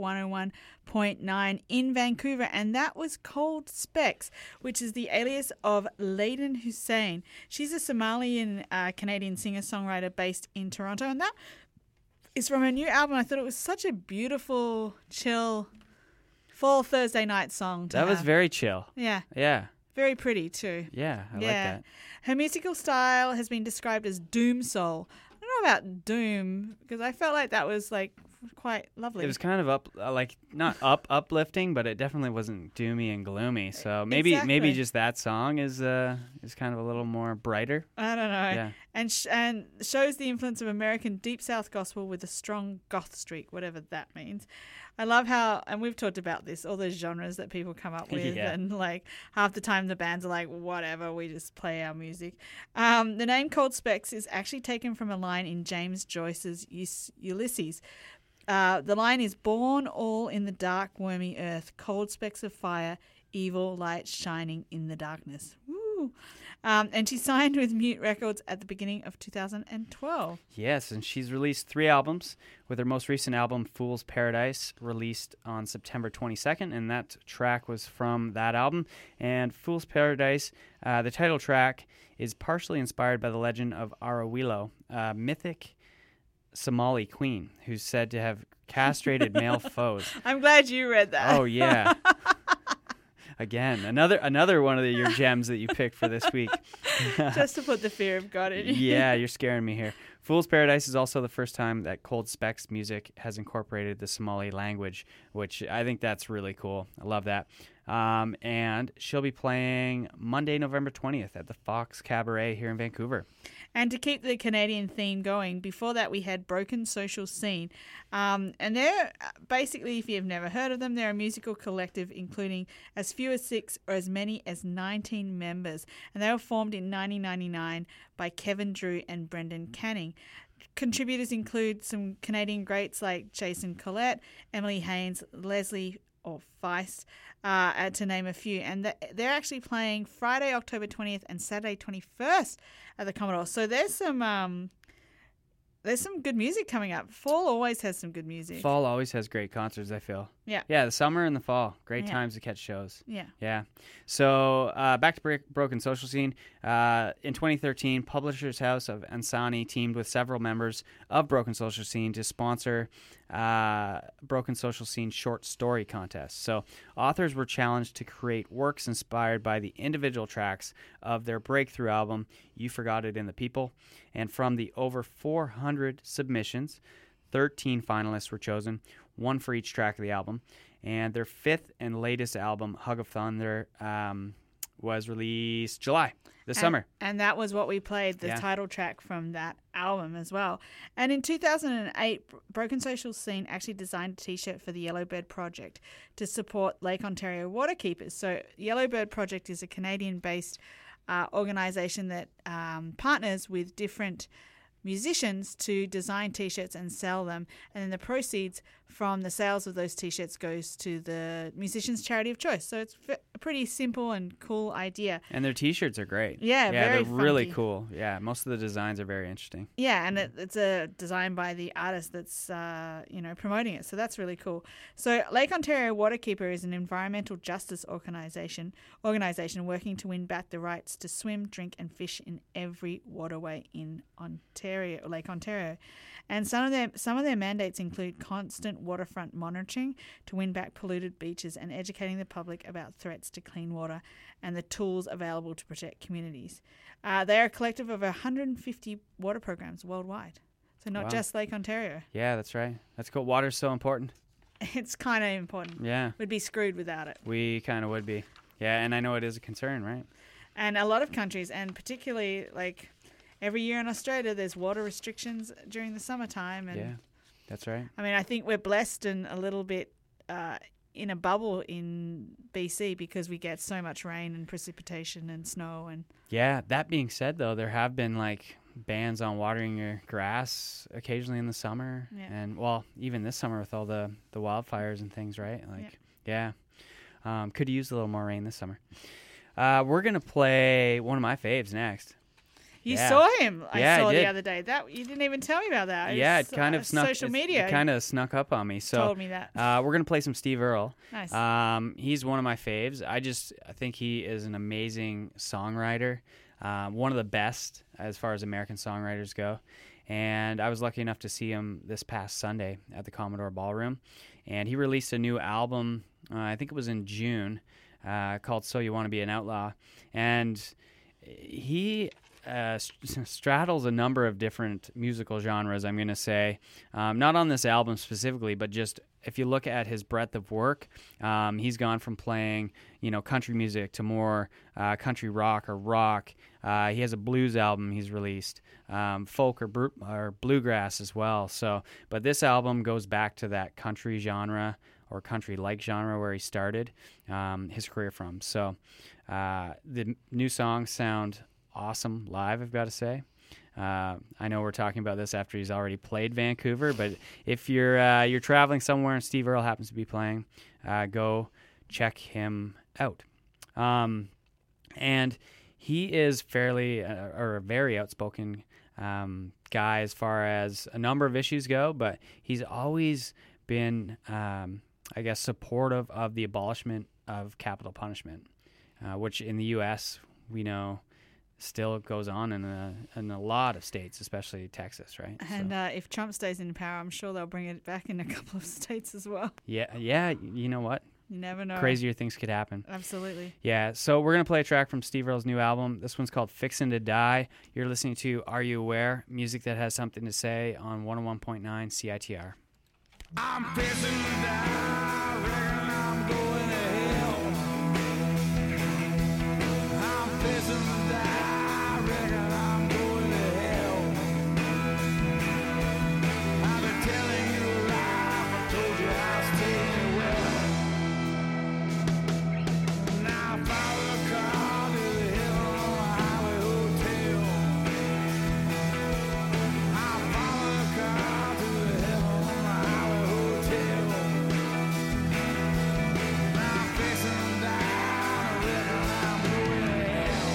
101.9 in Vancouver. And that was Cold Specs, which is the alias of Layden Hussein. She's a Somalian Canadian singer-songwriter based in Toronto. And that is from her new album. I thought it was such a beautiful, chill, fall Thursday night song to That was have. very chill. Yeah. Yeah. Very pretty too. Yeah, I like that. Her musical style has been described as doom soul. I don't know about doom because I felt like that was like quite lovely. It was kind of not uplifting, but it definitely wasn't doomy and gloomy. So maybe Exactly. just that song is kind of a little more brighter. I don't know. Yeah. And shows the influence of American Deep South gospel with a strong goth streak, whatever that means. I love how, and we've talked about this, all those genres that people come up with, Yeah. and like half the time the bands are like, whatever, we just play our music. The name Cold Specs is actually taken from a line in James Joyce's Ulysses. The line is, born all in the dark, wormy earth, cold specks of fire, evil light shining in the darkness. Woo! And she signed with Mute Records at the beginning of 2012. Yes, and she's released 3 albums, with her most recent album, Fool's Paradise, released on September 22nd, and that track was from that album. And Fool's Paradise, the title track, is partially inspired by the legend of Arawilo, a mythic Somali queen who's said to have castrated male foes. I'm glad you read that. Oh, yeah. Again, another one of your gems that you picked for this week. Just to put the fear of God in you. Yeah, you're scaring me here. Fool's Paradise is also the first time that Cold Specs music has incorporated the Somali language, which I think that's really cool. I love that. And she'll be playing Monday, November 20th at the Fox Cabaret here in Vancouver. And to keep the Canadian theme going, before that we had Broken Social Scene. And they're basically, if you've never heard of them, they're a musical collective including as few as 6 or as many as 19 members. And they were formed in 1999 by Kevin Drew and Brendan Canning. Contributors include some Canadian greats like Jason Collette, Emily Haynes, Leslie or Feist, to name a few. And they're actually playing Friday, October 20th and Saturday 21st at the Commodore. So there's some good music coming up. Fall always has some good music. Fall always has great concerts, I feel. Yeah. Yeah, the summer and the fall. Great Yeah. times to catch shows. Yeah. Yeah. So back to Broken Social Scene. In 2013, Publishers House of Ansani teamed with several members of Broken Social Scene to sponsor Broken Social Scene short story contest. So authors were challenged to create works inspired by the individual tracks of their breakthrough album, You Forgot It in the People. And from the over 400 submissions, 13 finalists were chosen, one for each track of the album. And their 5th and latest album, Hug of Thunder, was released July, this summer. And that was what we played, the Yeah. title track from that album as well. And in 2008, Broken Social Scene actually designed a T-shirt for the Yellowbird Project to support Lake Ontario waterkeepers. So Yellowbird Project is a Canadian-based organisation that partners with different musicians to design T-shirts and sell them, and then the proceeds from the sales of those T-shirts goes to the musicians' charity of choice. So it's a pretty simple and cool idea. And their T-shirts are great. Yeah, very they're really funky. cool. Yeah, most of the designs are very interesting. Yeah, and it's a design by the artist that's promoting it. So that's really cool. So Lake Ontario Waterkeeper is an environmental justice organization working to win back the rights to swim, drink, and fish in every waterway in Ontario, Lake Ontario. And some of their mandates include constant waterfront monitoring to win back polluted beaches and educating the public about threats to clean water and the tools available to protect communities. They are a collective of 150 water programs worldwide. So not Wow. just Lake Ontario. Yeah, that's right. That's cool. Water's so important. It's kind of important. Yeah. We'd be screwed without it. We kind of would be. Yeah, and I know it is a concern, right? And a lot of countries, and particularly like every year in Australia, there's water restrictions during the summertime. And Yeah, that's right. I mean, I think we're blessed and a little bit in a bubble in BC because we get so much rain and precipitation and snow. And Yeah, that being said, though, there have been like bans on watering your grass occasionally in the summer. Yeah. And, well, even this summer with all the wildfires and things, right? Like, yeah. Could use a little more rain this summer. We're going to play one of my faves next. You saw him. I saw I the did. other day. That you didn't even tell me about that. Yeah, it was, kind of snuck. social media. It kind of snuck up on me. So Told me that. we're gonna play some Steve Earle. Nice. He's one of my faves. I think he is an amazing songwriter. One of the best as far as American songwriters go. And I was lucky enough to see him this past Sunday at the Commodore Ballroom. And he released a new album. I think it was in June, called "So You Want to Be an Outlaw," and he straddles a number of different musical genres, I'm going to say. Not on this album specifically, but just if you look at his breadth of work, he's gone from playing, country music to more country rock or rock. He has a blues album he's released, folk or bluegrass as well. So, but this album goes back to that country genre or country-like genre where he started his career from. So the new songs sound awesome live, I've got to say. I know we're talking about this after he's already played Vancouver, but if you're traveling somewhere and Steve Earle happens to be playing, go check him out. And he is a very outspoken guy as far as a number of issues go, but he's always been, supportive of the abolishment of capital punishment, which in the U.S. we know still goes on in a lot of states, especially Texas, right? And if Trump stays in power, I'm sure they'll bring it back in a couple of states as well. Yeah. You know what? You never know. Crazier things could happen. Absolutely. Yeah. So we're gonna play a track from Steve Earle's new album. This one's called "Fixin' to Die." You're listening to "Are You Aware?" Music that has something to say on 101.9 CITR. I'm fixing to die, reckon I'm going to hell. I'm fixing to die, reckon I'm going to hell. I've been telling you a lie, I told you I was taking well. Now I follow the car to the hill on the highway hotel. I follow the car to the hill on the highway hotel. Now I'm fixing to die, reckon I'm going to hell.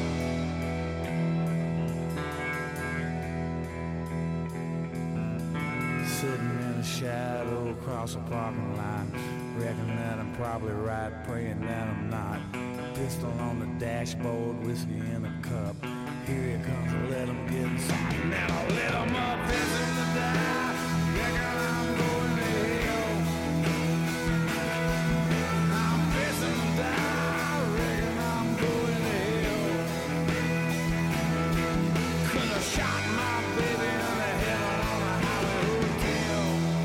Sitting in the shadow across the parking lot, reckon that I'm probably right, praying that I'm not. Pistol on the dashboard, whiskey in a cup. Here he comes, I let him get inside, and then I let him up, fixing to die, reckon I'm going to hell. I'm fixing to die, reckon I'm going to hell. Could have shot my baby in the head on the highway hotel.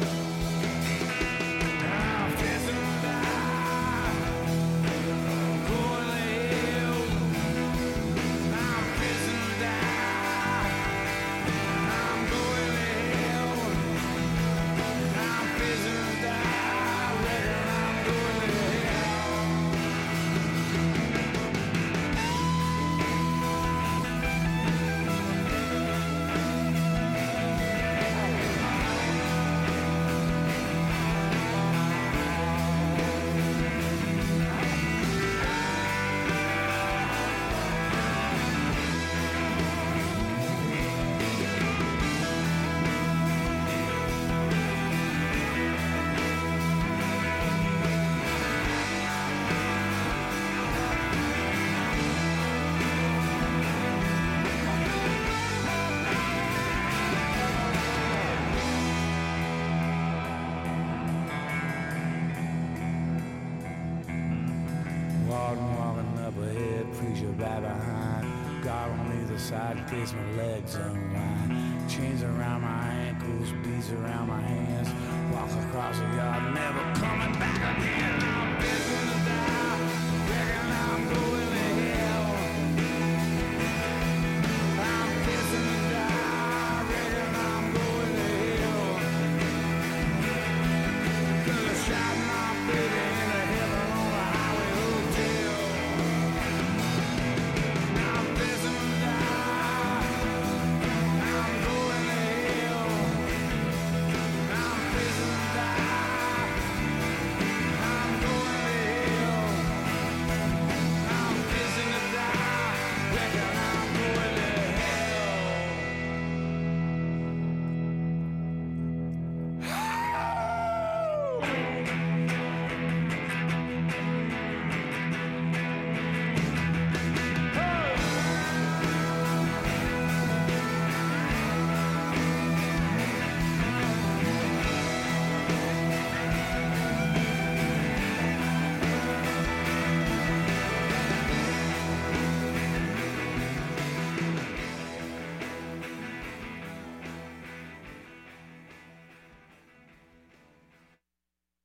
I'm fixing to die, going to hell. I'm fixing to die, I'm going to hell. I'm fixing to die, reckon I'm going to hell. Warden walking up ahead, preacher right behind. God on either side in case my legs unwind. Chains around my ankles, beads around my hands. Walk across the yard, never coming back again. I'm fixing to die, reckon I'm going to hell. I'm fixing to die, reckon I'm going to hell. Could have shot my baby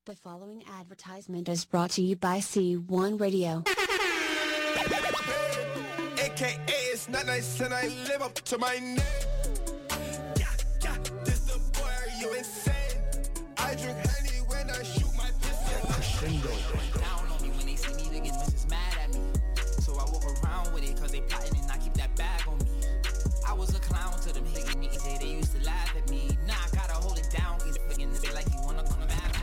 The following advertisement is brought to you by C1 Radio. AKA it's not nice and I live up to my name. Yeah, this the boy, are you insane? I drink honey when I shoot my pistol. Crescendo. Down on me when they see me, they get just mad at me. So I walk around with it cause they plotting and I keep that bag on me. I was a clown to them hitting me, say they used to laugh at me. Nah, I gotta hold it down, cause it's in the bed like you wanna come to mad.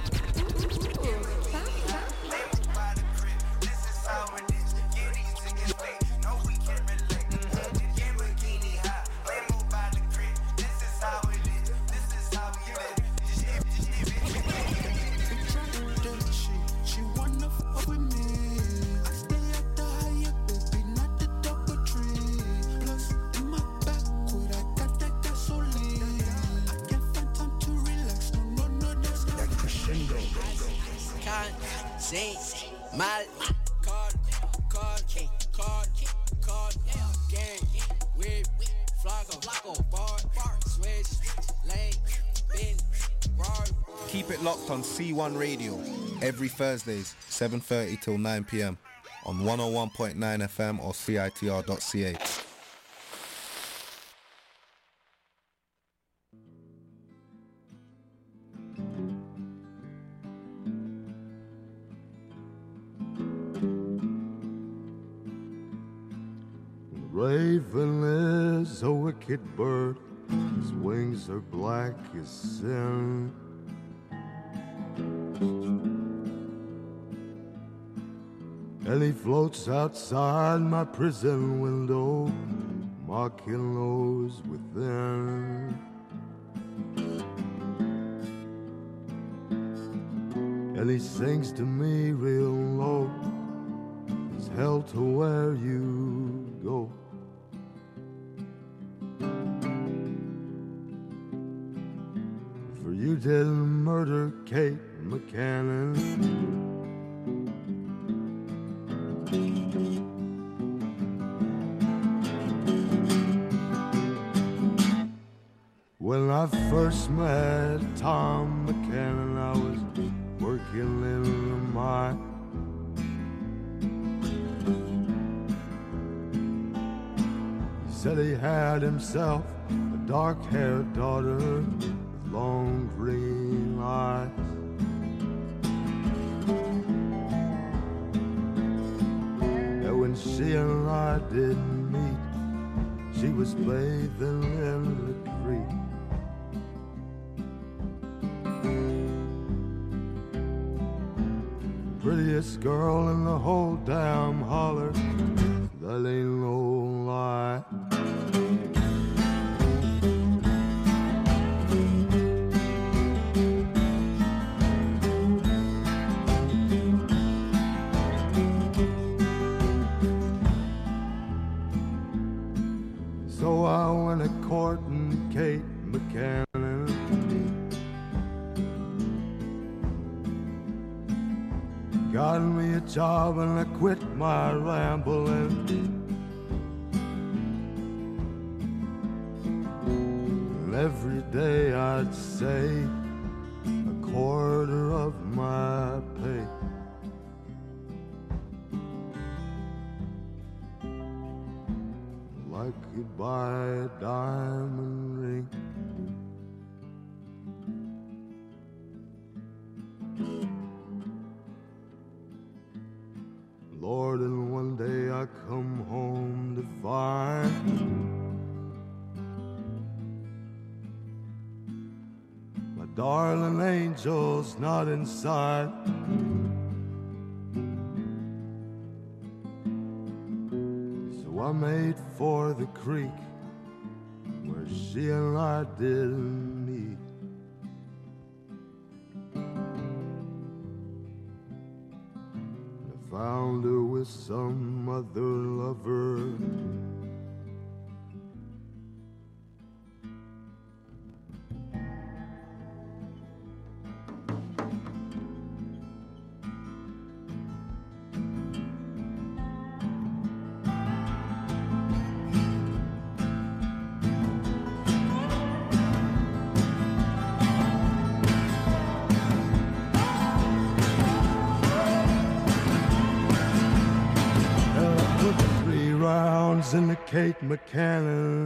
Mal, card, gang, whip, flocko, bar, switch, lane, bin, bar. Keep it locked on C1 Radio every Thursdays, 7:30 till 9 p.m. on 101.9 FM or CITR.ca. Raven is a wicked bird, his wings are black as sin. And he floats outside my prison window, mocking those within. And he sings to me real low, it's hell to where you go. For you didn't murder Kate McCannon. When I first met Tom McCannon, I was working in the mine. He said he had himself a dark-haired daughter with long green eyes. And when she and I did meet, she was bathing in the creek. Prettiest girl in the whole damn holler, that ain't no lie. So I went a-courting Kate McCannon. Got me a job and I quit my rambling. And every day I'd save a quarter of my pay. I could buy a diamond ring. Lord, and one day I come home to find my darling angel's not inside. So I made for the creek where she and I didn't meet. Found her with some other lover. Kate McCann.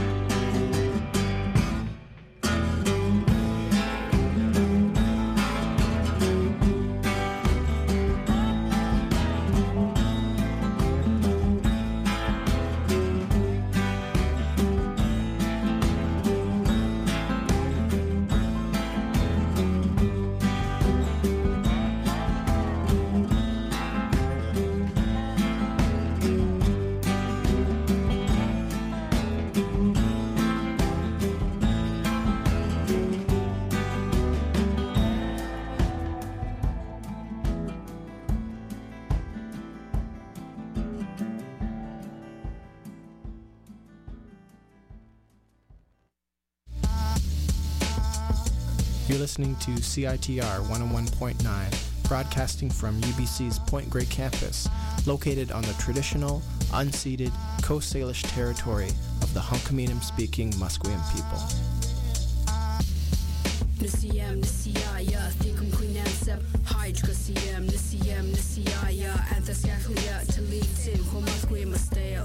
You're listening to CITR 101.9, broadcasting from UBC's Point Grey campus, located on the traditional, unceded Coast Salish territory of the Hunkaminam-speaking Musqueam people. Nisiyam nisiyaya thikum kuinansep hydra siyam nisiyam nisiyaya anthascaclia talitin homasque masteo.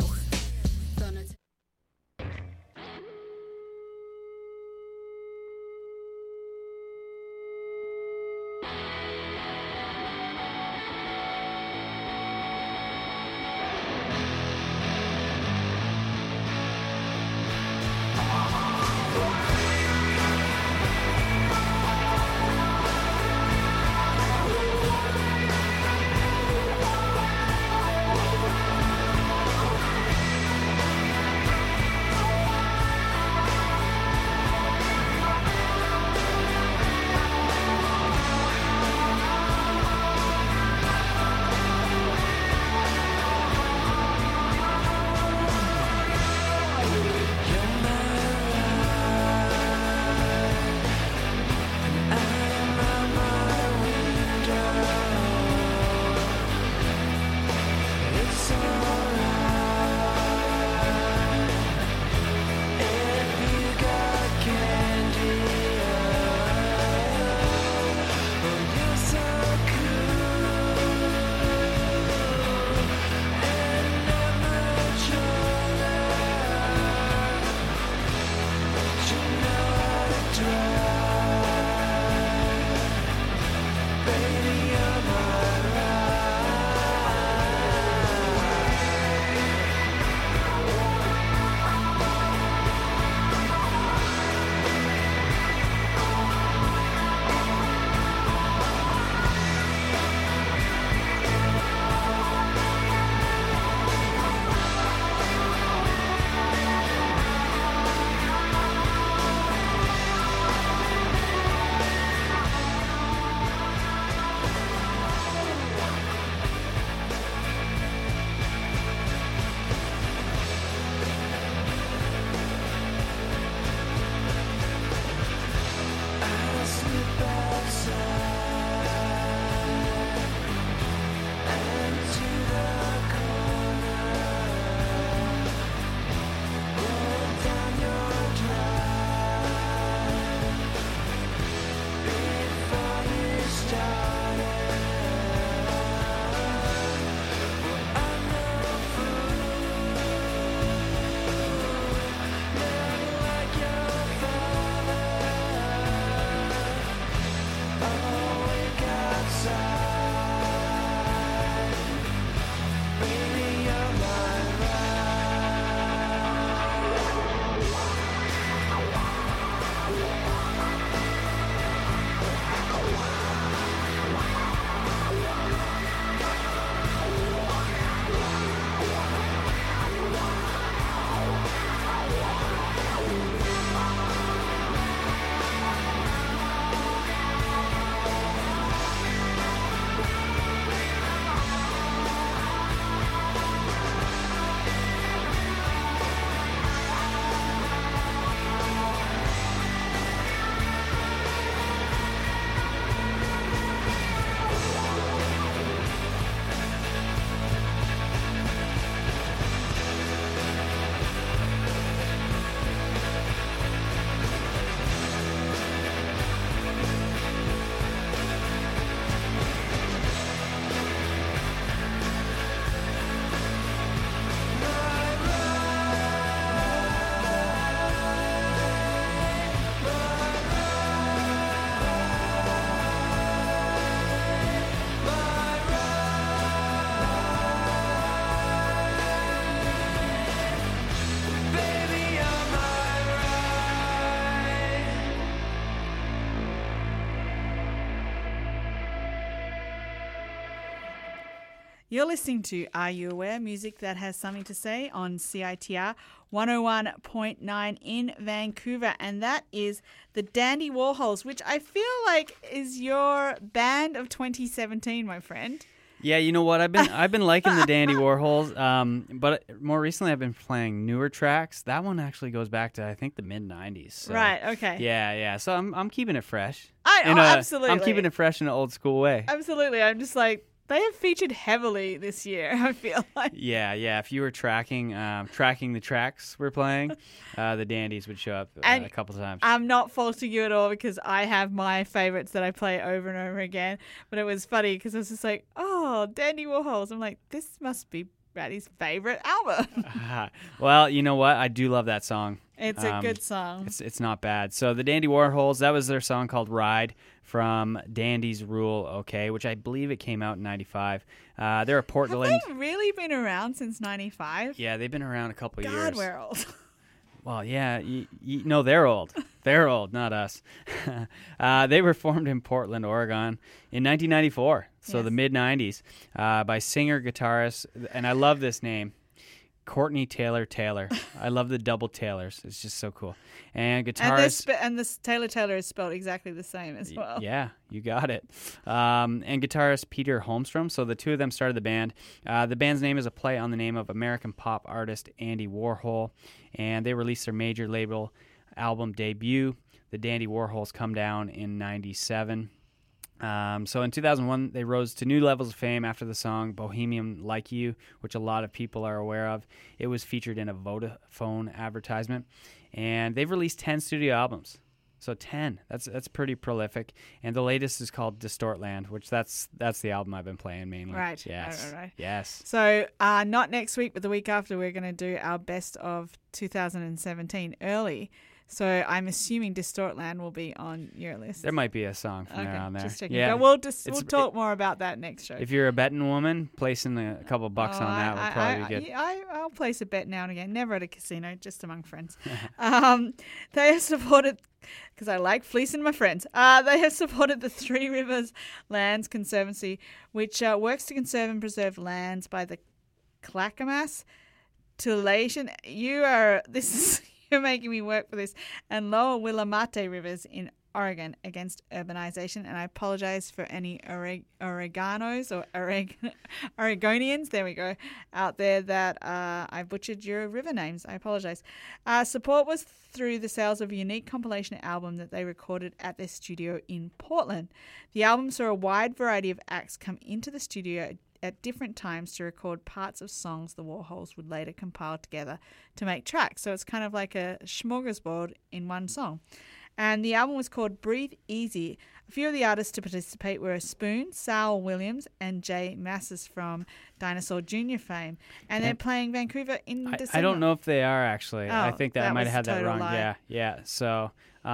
You're listening to Are You Aware? Music that has something to say on CITR 101.9 in Vancouver. And that is the Dandy Warhols, which I feel like is your band of 2017, my friend. Yeah, you know what? I've been liking the Dandy Warhols, but more recently I've been playing newer tracks. That one actually goes back to I think the mid '90s. So, right. Okay. Yeah. So I'm keeping it fresh. Absolutely. I'm keeping it fresh in an old school way. Absolutely. I'm just like, they have featured heavily this year, I feel like. Yeah. If you were tracking the tracks we're playing, the Dandies would show up a couple times. I'm not faulting you at all because I have my favorites that I play over and over again. But it was funny because I was just like, oh, Dandy Warhols. I'm like, this must be Braddy's favorite album. Well, you know what? I do love that song. It's a good song. It's not bad. So the Dandy Warhols, that was their song called Ride from Dandy's Rule, okay, which I believe it came out in 95. They're a Portland. Have they really been around since 95? Yeah, they've been around a couple of years. God, we're old. Well, yeah. No, they're old. They're old, not us. They were formed in Portland, Oregon in 1994, so the mid-90s, by singer-guitarist, and I love this name, Courtney Taylor. I love the double Taylors. It's just so cool. And guitarist... And this Taylor is spelled exactly the same as well. Yeah, you got it. And guitarist Peter Holmstrom. So the two of them started the band. The band's name is a play on the name of American pop artist Andy Warhol. And they released their major label album debut, The Dandy Warhols Come Down, in 97. So in 2001, they rose to new levels of fame after the song Bohemian Like You, which a lot of people are aware of. It was featured in a Vodafone advertisement. And they've released 10 studio albums. So 10. That's pretty prolific. And the latest is called Distortland, which that's the album I've been playing mainly. Right. Yes. Right. Yes. So not next week, but the week after, we're going to do our best of 2017 early. So I'm assuming Distortland will be on your list. There might be a song from there on there. Just checking. Yeah. But we'll talk more about that next show. If you're a betting woman, placing a couple bucks on that would probably be good. I'll place a bet now and again. Never at a casino, just among friends. They have supported, because I like fleecing my friends, they have supported the Three Rivers Lands Conservancy, which works to conserve and preserve lands by the Clackamas, Tualatin. You're making me work for this. And Lower Willamette Rivers in Oregon against urbanization. And I apologize for any Oreganos or Oregonians, there we go, out there that I butchered your river names. I apologize. Support was through the sales of a unique compilation album that they recorded at their studio in Portland. The album saw a wide variety of acts come into the studio at different times to record parts of songs the Warhols would later compile together to make tracks. So it's kind of like a smorgasbord in one song. And the album was called Breathe Easy. A few of the artists to participate were Spoon, Sal Williams, and Jay Massis from Dinosaur Jr. fame. And they're playing Vancouver in December. I don't know if they are, actually. Oh, I think that I might have had that wrong. Lie. Yeah. So,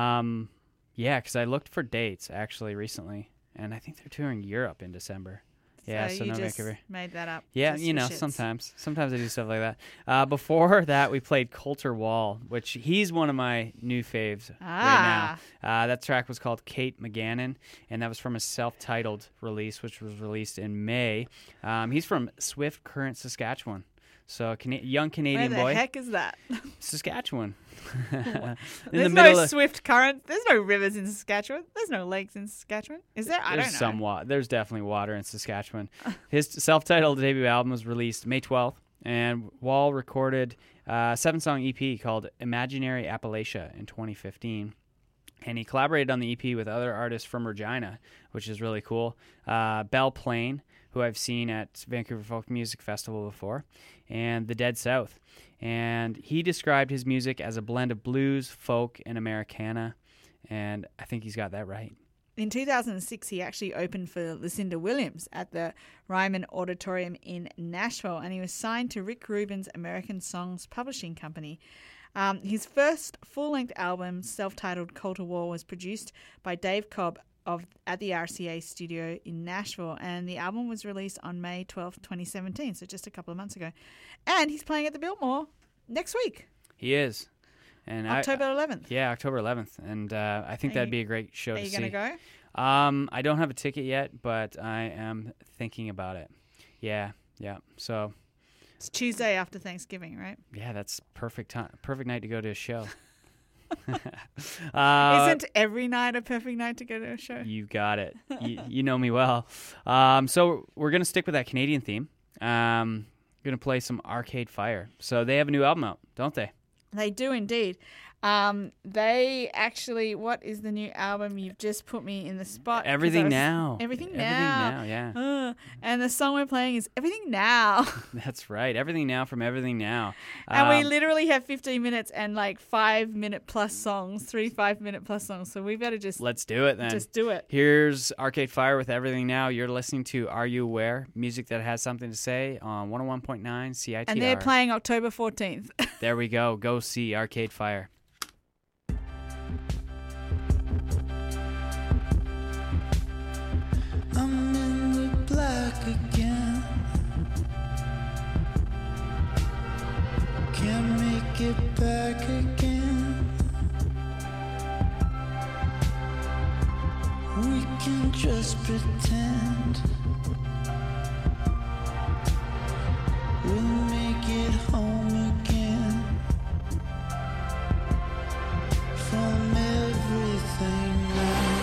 because I looked for dates, actually, recently. And I think they're touring Europe in December. Yeah, so you no just Vancouver. made that up. Yeah, sometimes I do stuff like that. Before that, we played Coulter Wall, which he's one of my new faves right now. That track was called Kate McGannon, and that was from a self-titled release, which was released in May. He's from Swift Current, Saskatchewan. So young Canadian boy. Where the heck is that? Saskatchewan. There's no Swift Current. There's no rivers in Saskatchewan. There's no lakes in Saskatchewan. Is there? I don't know. There's definitely water in Saskatchewan. His self-titled debut album was released May 12th, and Wall recorded a 7-song EP called Imaginary Appalachia in 2015. And he collaborated on the EP with other artists from Regina, which is really cool. Belle Plaine, who I've seen at Vancouver Folk Music Festival before, and The Dead South. And he described his music as a blend of blues, folk, and Americana, and I think he's got that right. In 2006, he actually opened for Lucinda Williams at the Ryman Auditorium in Nashville, and he was signed to Rick Rubin's American Songs Publishing Company. His first full-length album, self-titled Coulter Wall, was produced by Dave Cobb at the RCA studio in Nashville, and the album was released on May 12th, 2017, so just a couple of months ago. And he's playing at the Biltmore next week. He is. And October 11th. Yeah, October 11th, and I think that'd be a great show to see. Are you going to go? I don't have a ticket yet, but I am thinking about it. Yeah, Yeah. So It's Tuesday after Thanksgiving, right? yeah, that's perfect time. Perfect night to go to a show. Isn't every night a perfect night to go to a show? You got it. You know me well. So we're going to stick with that Canadian theme. Going to play some Arcade Fire. So they have a new album out, don't they? They do indeed. They actually, what is the new album? You've just put me in the spot. 'cause Everything I was- Now. Everything Everything Now. Now, yeah. And the song we're playing is Everything Now. That's right. Everything Now from Everything Now. And we literally have 15 minutes and like 5-minute plus songs, 3 5-minute plus songs. So we better just Let's do it then. Just do it. Here's Arcade Fire with Everything Now. You're listening to Are You Aware? Music that has something to say on 101.9 CITR. And they're playing October 14th. There we go. Go see Arcade Fire. I'm in the black again. Can't make it back again. We can just pretend we'll make it home again. From everything now.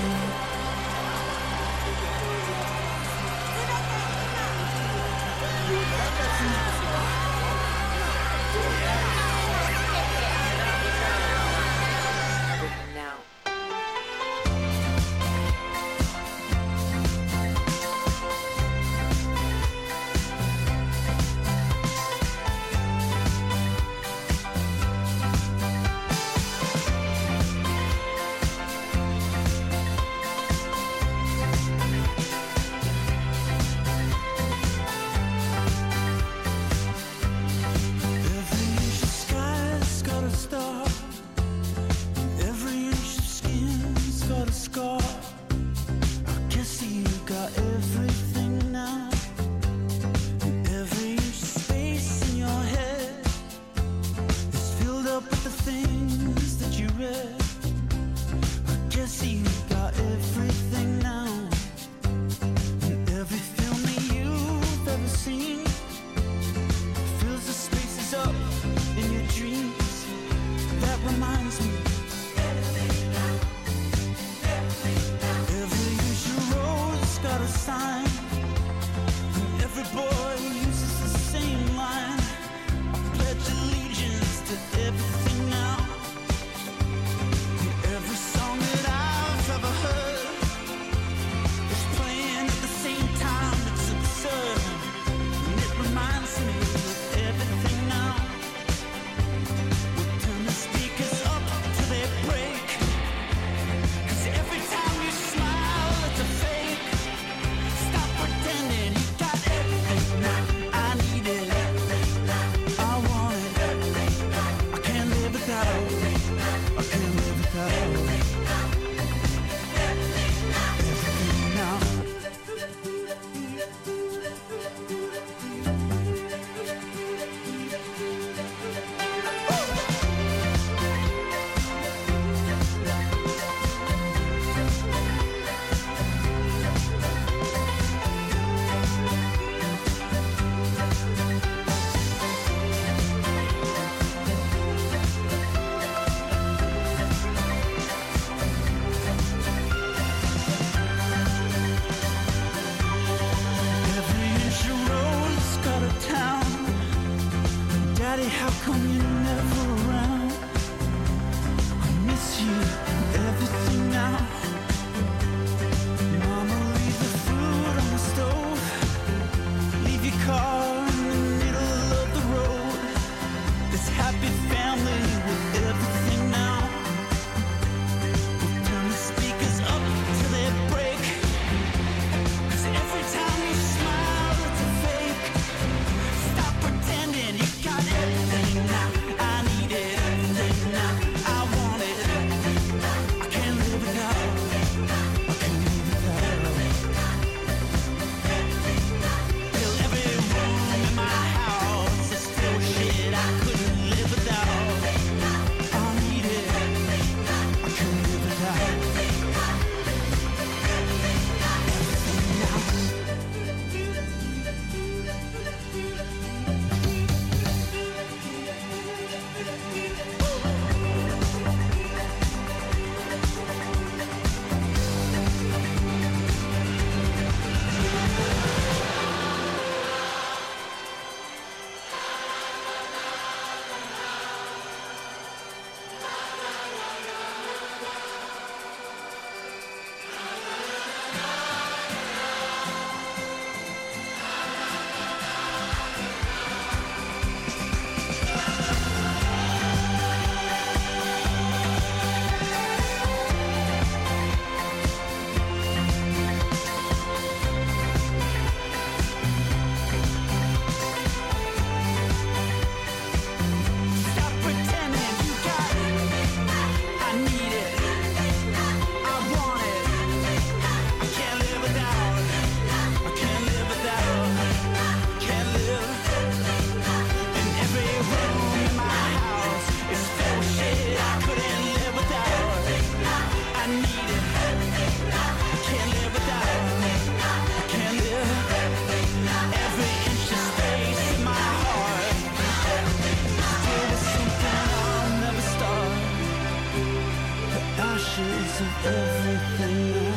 of everything now.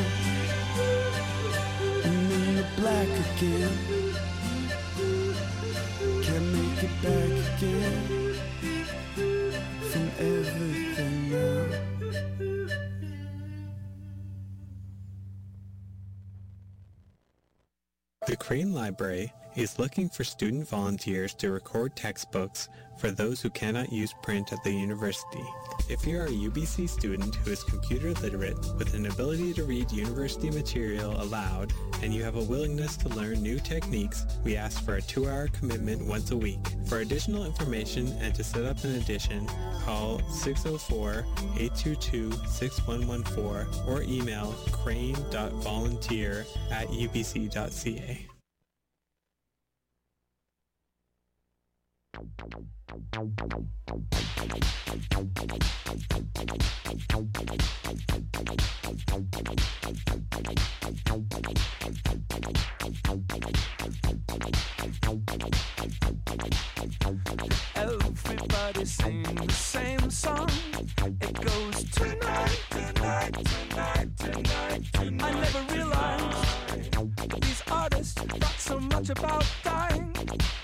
I'm in the black again. Can't make it back again from everything now. The Crane Library is looking for student volunteers to record textbooks for those who cannot use print at the university. If you're a UBC student who is computer literate with an ability to read university material aloud and you have a willingness to learn new techniques, we ask for a 2-hour commitment once a week. For additional information and to set up an edition, call 604-822-6114 or email crane.volunteer@ubc.ca. Everybody sing the same song. It goes tonight, tonight, tonight, tonight, tonight. I never realized that these artists thought so much about dying.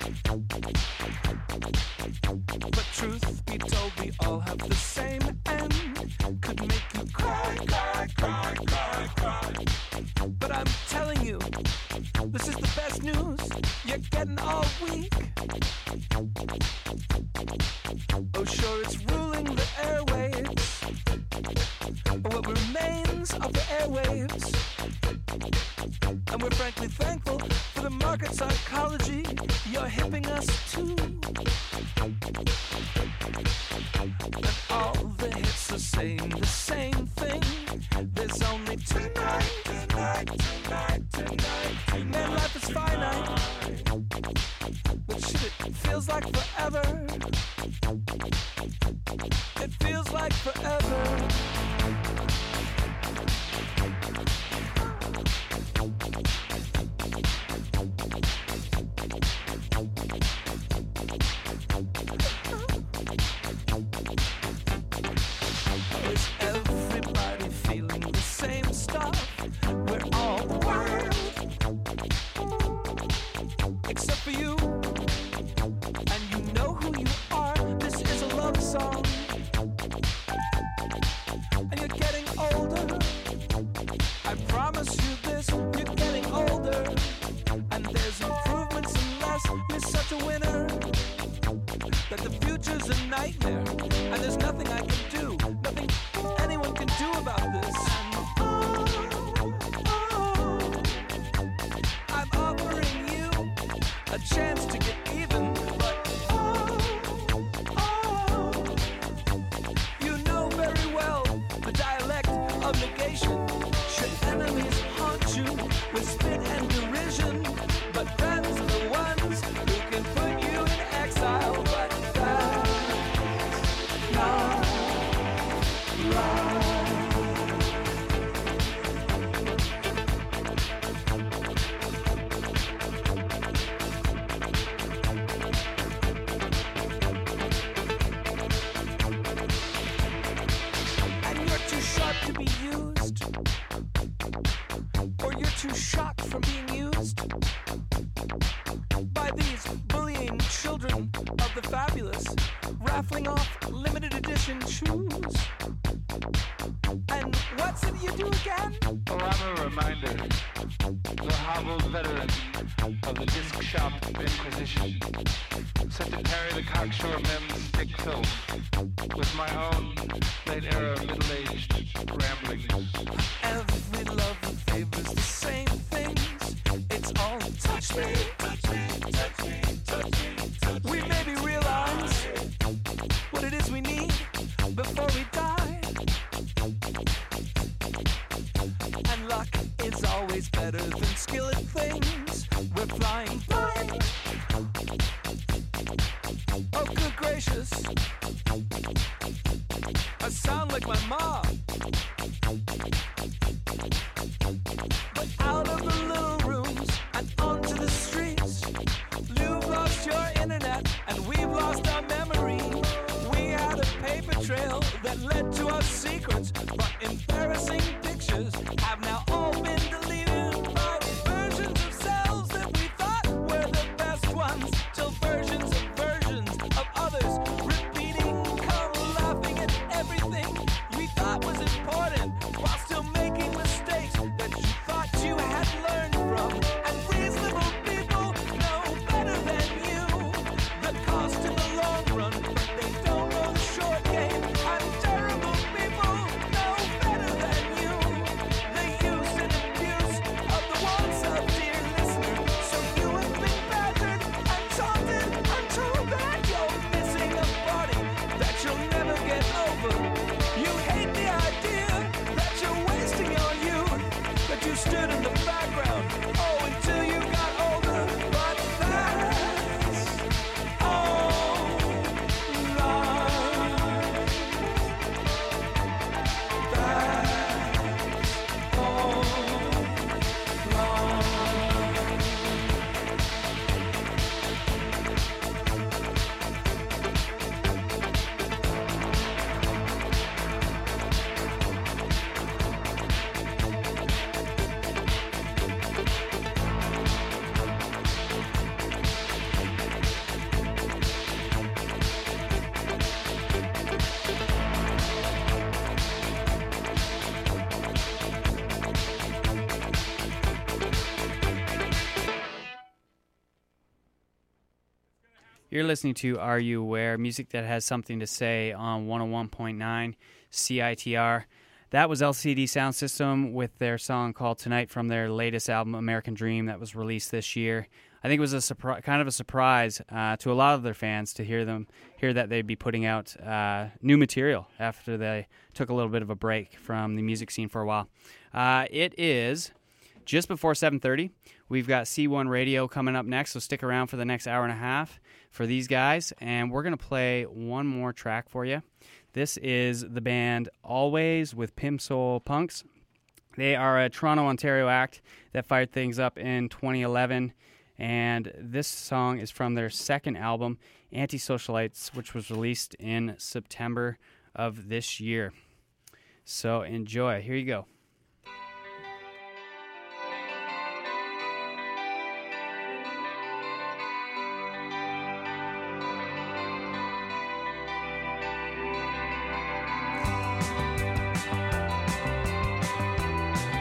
But truth be told, we all have the same end. Could make you cry, cry, cry, cry, cry. But I'm telling you, this is the best news you're getting all week. Oh, sure, it's ruling the airwaves, but what remains of the airwaves? And we're frankly thankful for the market psychology you're hipping us to. And all the hits are saying the same thing. There's only tonight, tonight, tonight, tonight, tonight. Man, life is finite, but shit, it feels like forever. It feels like forever. Is everybody feeling the same stuff? We're all wild, except for you. And you know who you are. This is a love song. And you're getting older. I promise you this, you're getting older. And there's improvements unless you're such a winner. That the future's a nightmare. And there's nothing I can do, nothing anyone can do about this. I'm offering you a chance to get even, but you know very well the dialect of negation. Should enemies haunt you with spit and derision, but friends are the ones who can put you in exile. But that's not right. And you're too sharp to be used, or you're too shocked from being used by these bullying children of the fabulous, raffling off limited edition shoes. And what's it you do again? Oh, I'm a reminder, the hobbled veteran of the disc shop inquisition, set to carry the cocksure men's stick filth with my own late-era middle-aged ramblings. Every love favors the same things. It's all touch me, touch me, touch me, touch me, touch me. We maybe realize what it is we need before we die. And luck is always better than skill at things. We're flying blind. Oh, good gracious. I sound like my mom. But out of the little rooms and onto the streets, you've lost your internet and we've lost our memory. We had a paper trail that led to our secrets, but embarrassing others have now all been deleted by versions of selves that we thought were the best ones, till versions of others repeating, come laughing at everything we thought was important, while still making mistakes that you thought you had learned from. And reasonable people know better than you the cost in the long run, but they don't know the short game. And terrible people know better than you the use and abuse of the wants of dear listener. So you have been battered and taunted and told that you're missing a body that you'll never get over. You hate the idea that you're wasting your youth, that you stood in the background, oh, until you got older. But that's all lies. That's all lies. You're listening to Are You Aware? Music that has something to say on 101.9 CITR. That was LCD Sound System with their song called Tonight from their latest album, American Dream, that was released this year. I think it was a kind of a surprise to a lot of their fans to hear that they'd be putting out new material after they took a little bit of a break from the music scene for a while. It is just before 7:30. We've got C1 Radio coming up next, so stick around for the next hour and a half for these guys, and we're going to play one more track for you. This is the band Always with Pimsoul Punks. They are a Toronto, Ontario act that fired things up in 2011, and this song is from their second album, Antisocialites, which was released in September of this year. So enjoy. Here you go.